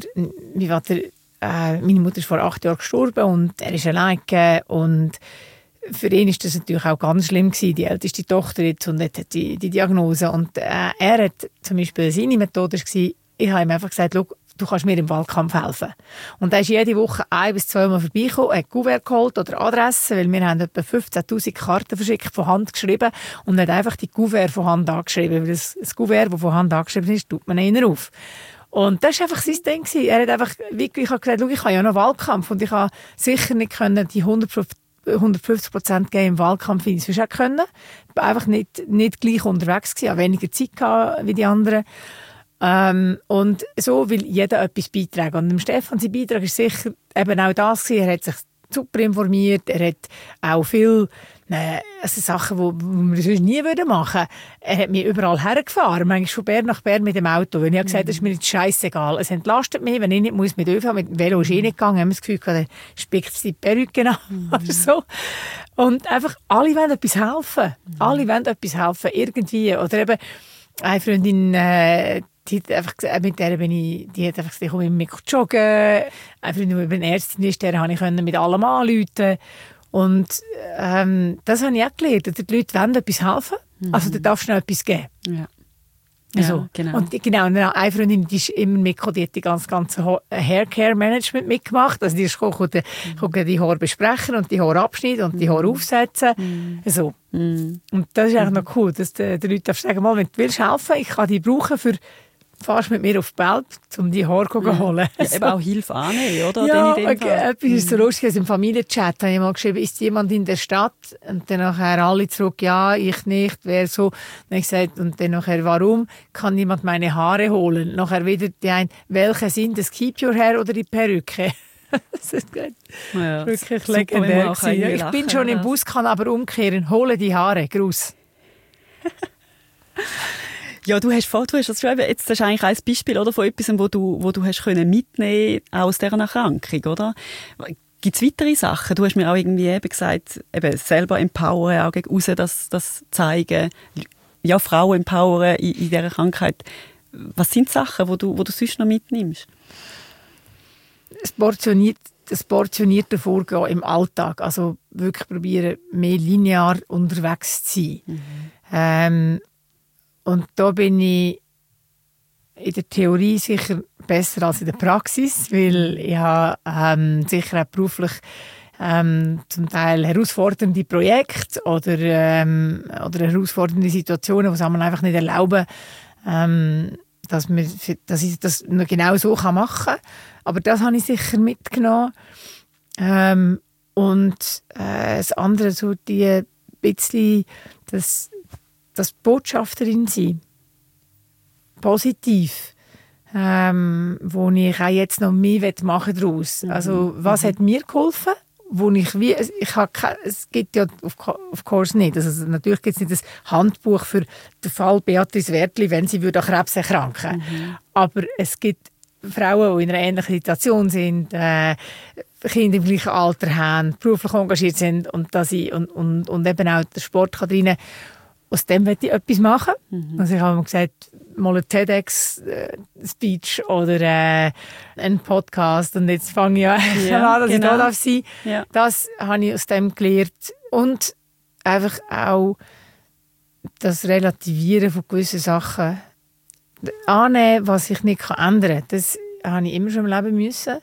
meine Mutter ist vor 8 Jahren gestorben und er ist alleine und für ihn ist das natürlich auch ganz schlimm gewesen, die älteste Tochter jetzt und hat die Diagnose und er hat zum Beispiel seine Methode war, ich habe ihm einfach gesagt, schau, du kannst mir im Wahlkampf helfen. Und er ist jede Woche 1 bis 2 Mal vorbeigekommen, hat Kuvert geholt oder Adressen, weil wir haben etwa 15'000 Karten verschickt, von Hand geschrieben und hat einfach die Kuvert von Hand angeschrieben, weil das Kuvert, das von Hand angeschrieben ist, tut man einer auf. Und das war einfach sein Ding. Er hat einfach, ich habe gesagt, schau, ich habe ja noch Wahlkampf und ich habe sicher nicht können die 150% geben im Wahlkampf, wie ich es auch können. Ich war einfach nicht gleich unterwegs gewesen, habe weniger Zeit gehabt wie die anderen. Und so will jeder etwas beitragen. Und dem Stefan, sein Beitrag ist sicher eben auch das gewesen. Er hat sich super informiert, er hat auch viel Sachen, die wir sonst nie machen würden. Er hat mich überall hergefahren, manchmal von Bern nach Bern mit dem Auto. Wenn ich gesagt habe, das ist mir jetzt scheissegal. Es entlastet mich, wenn ich nicht muss mit ÖV, mit dem Velo ist nicht gegangen, haben wir das Gefühl, der spickt die Perücke an oder so. Und einfach, alle wollen etwas helfen. Alle wollen etwas helfen, irgendwie. Oder eben, eine Freundin, die hat einfach gesagt, mit der die hat einfach gesagt, ich komme mit joggen. Eine Freundin, die über eine Ärztin ist, der konnte ich mit allem anrufen. Und das habe ich auch gelernt. Die Leute wollen etwas helfen, also du darfst noch etwas geben. Ja. Also, Ja, genau. Und eine Freundin, die ist immer mitgekommen, die hat die ganze Haircare-Management mitgemacht. Also die ist gekommen, die Haare besprechen und die Haare abschneiden und die Haare aufsetzen. So. Und das ist eigentlich noch cool, dass die Leute sagen, mal, wenn du willst helfen, ich kann die brauchen für fährst mit mir auf die Welt, um die Haare zu holen. Ja, eben auch Hilfe annehmen, oder? Ja, etwas ist so lustig, also im Familienchat habe ich mal geschrieben, ist jemand in der Stadt? Und dann nachher alle zurück, ja, ich nicht, wer so. Dann ich gesagt, und dann nachher, warum kann jemand meine Haare holen? Nachher wieder die ein, welche sind das, Keep Your Hair oder die Perücke? Das ist wirklich legendär. Ich bin schon im Bus, kann aber umkehren, hole die Haare, Gruß. Ja, du hast das schon eben, jetzt das ist eigentlich ein Beispiel, oder, von etwas, wo du hast können mitnehmen aus dieser Erkrankung, oder? Gibt es weitere Sachen? Du hast mir auch irgendwie eben gesagt, eben selber empowern, auch gegen aussen das zeigen, ja, Frauen empowern in dieser Krankheit. Was sind die Sachen, wo du sonst noch mitnimmst? Das portionierte Vorgehen im Alltag, also wirklich probieren, mehr linear unterwegs zu sein. Und da bin ich in der Theorie sicher besser als in der Praxis, weil ich habe sicher auch beruflich zum Teil herausfordernde Projekte oder herausfordernde Situationen, die es einem einfach nicht erlauben, dass ich das nur genau so machen kann. Aber das habe ich sicher mitgenommen. Und das andere, so die bisschen das Botschafterin sein. Positiv. Wo ich auch jetzt noch mehr machen daraus. Also, was hat mir geholfen? Es gibt ja of course nicht. Also, natürlich gibt es nicht das Handbuch für den Fall Beatrice Wertli, wenn sie an Krebs erkranken würde. Aber es gibt Frauen, die in einer ähnlichen Situation sind, Kinder im gleichen Alter haben, beruflich engagiert sind und eben auch der Sport kann rein. Aus dem möchte ich etwas machen. Also ich habe mir gesagt, mal ein TEDx-Speech oder einen Podcast und jetzt fange ich an, dass ich da darf sein. Ja. Das habe ich aus dem gelernt. Und einfach auch das Relativieren von gewissen Sachen. Annehmen, was ich nicht ändern kann. Das habe ich immer schon im Leben müssen.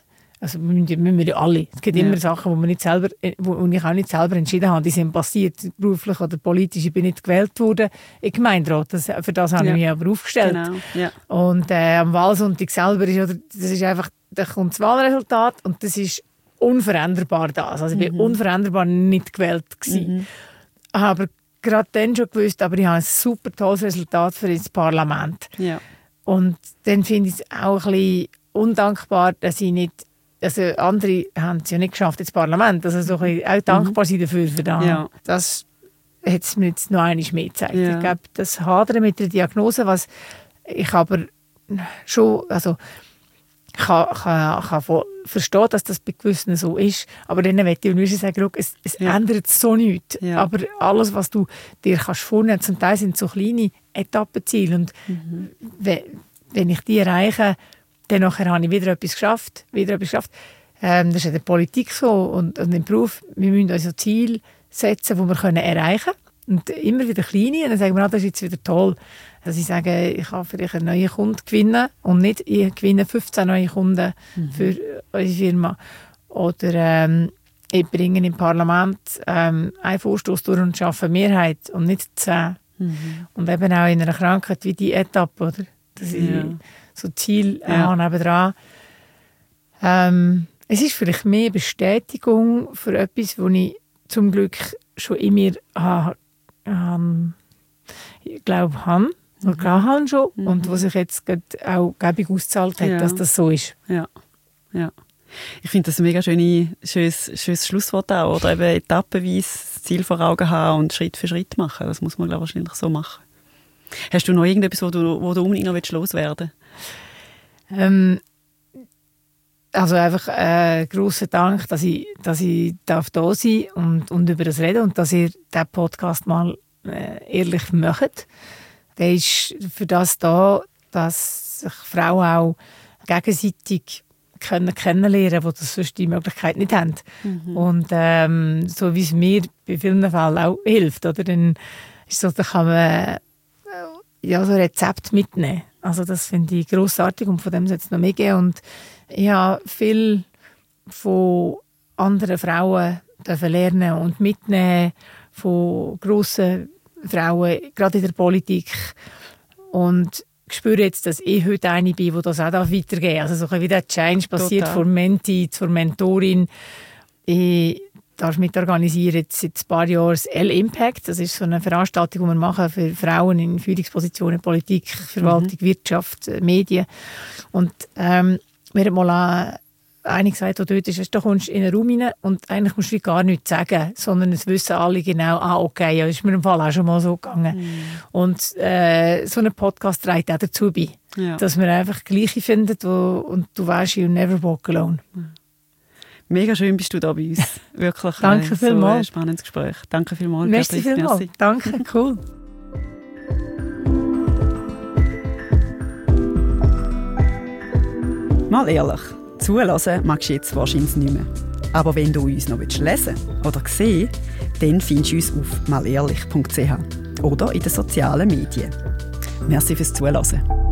Also müssen wir ja alle. Es gibt immer Sachen, wo ich auch nicht selber entschieden habe. Die sind passiert, beruflich oder politisch. Ich bin nicht gewählt worden im Gemeinderat. Für das habe ich mich aber aufgestellt. Genau. Ja. Und am Wahlsonntag selber das ist einfach, da kommt das Wahlresultat und das ist unveränderbar das. Also ich bin unveränderbar nicht gewählt gewesen. Aber gerade dann schon gewusst, aber ich habe ein super tolles Resultat für das Parlament. Ja. Und dann finde ich es auch ein bisschen undankbar, dass ich nicht, also andere haben es ja nicht geschafft ins Parlament, also so ein bisschen auch dankbar sein dafür. Für das. Ja. Das hat es mir jetzt noch einmal mehr gezeigt. Ja. Ich glaube, das Hadern mit der Diagnose, was ich aber schon, also ich kann verstehen, dass das bei gewissen so ist, aber dann möchte ich sagen, es ändert so nichts. Ja. Aber alles, was du dir kannst vornehmen, zum Teil sind so kleine Etappenziele und wenn ich die erreiche, dann nachher habe ich wieder etwas geschafft. Das ist in der Politik so und im Beruf. Wir müssen uns so Ziele setzen, die wir erreichen können. Und immer wieder kleine. Und dann sagen wir, das ist jetzt wieder toll. Also ich sage, ich kann vielleicht einen neuen Kunden gewinnen und nicht, ich gewinne 15 neue Kunden für unsere Firma. Oder ich bringe im Parlament einen Vorstoß durch und schaffe eine Mehrheit und nicht 10. Und eben auch in einer Krankheit wie die Etappe, oder? Dass ich so Ziel habe nebendran. Es ist vielleicht mehr Bestätigung für etwas, das ich zum Glück schon in mir habe schon und was sich jetzt auch gäbig ausgezahlt hat, dass das so ist. Ja. Ich finde das ein mega schönes Schlusswort auch, oder eben etappenweise das Ziel vor Augen haben und Schritt für Schritt machen. Das muss man, glaube ich, wahrscheinlich so machen. Hast du noch irgendetwas, wo du unbedingt noch loswerden willst? Also einfach grosser Dank, dass ich da sein darf und über das reden und dass ihr diesen Podcast mal ehrlich macht. Der ist für das da, dass sich Frauen auch gegenseitig kennenlernen können, die das sonst die Möglichkeit nicht haben. Und so wie es mir bei vielen Fällen auch hilft, oder? Dann ist so, da kann man so ein Rezept mitnehmen. Also das finde ich grossartig und von dem soll es noch mehr geben. Und ich habe viel von anderen Frauen lernen und mitnehmen, von grossen Frauen, gerade in der Politik. Und ich spüre jetzt, dass ich heute eine bin, die das auch weitergeben darf. Also so wie der Change passiert von Menti zur Mentorin. Ich darf mitorganisieren jetzt seit ein paar Jahren das L-Impact. Das ist so eine Veranstaltung, die wir machen für Frauen in Führungspositionen, Politik, Verwaltung, Wirtschaft, Medien. Und mir hat mal einer gesagt, der dort ist, da kommst du in einen Raum rein und eigentlich musst du gar nichts sagen, sondern es wissen alle genau, okay, ja, das ist mir im Fall auch schon mal so gegangen. Und so ein Podcast trägt auch dazu bei, dass wir einfach Gleiche finden und du weißt, you never walk alone. Mega schön bist du da bei uns. Wirklich. Danke vielmals. So ein spannendes Gespräch. Danke vielmals. Merci vielmals. Danke, cool. Mal ehrlich, zuhören magst du jetzt wahrscheinlich nicht mehr. Aber wenn du uns noch lesen oder sehen willst, dann findest du uns auf malehrlich.ch oder in den sozialen Medien. Merci fürs Zuhören.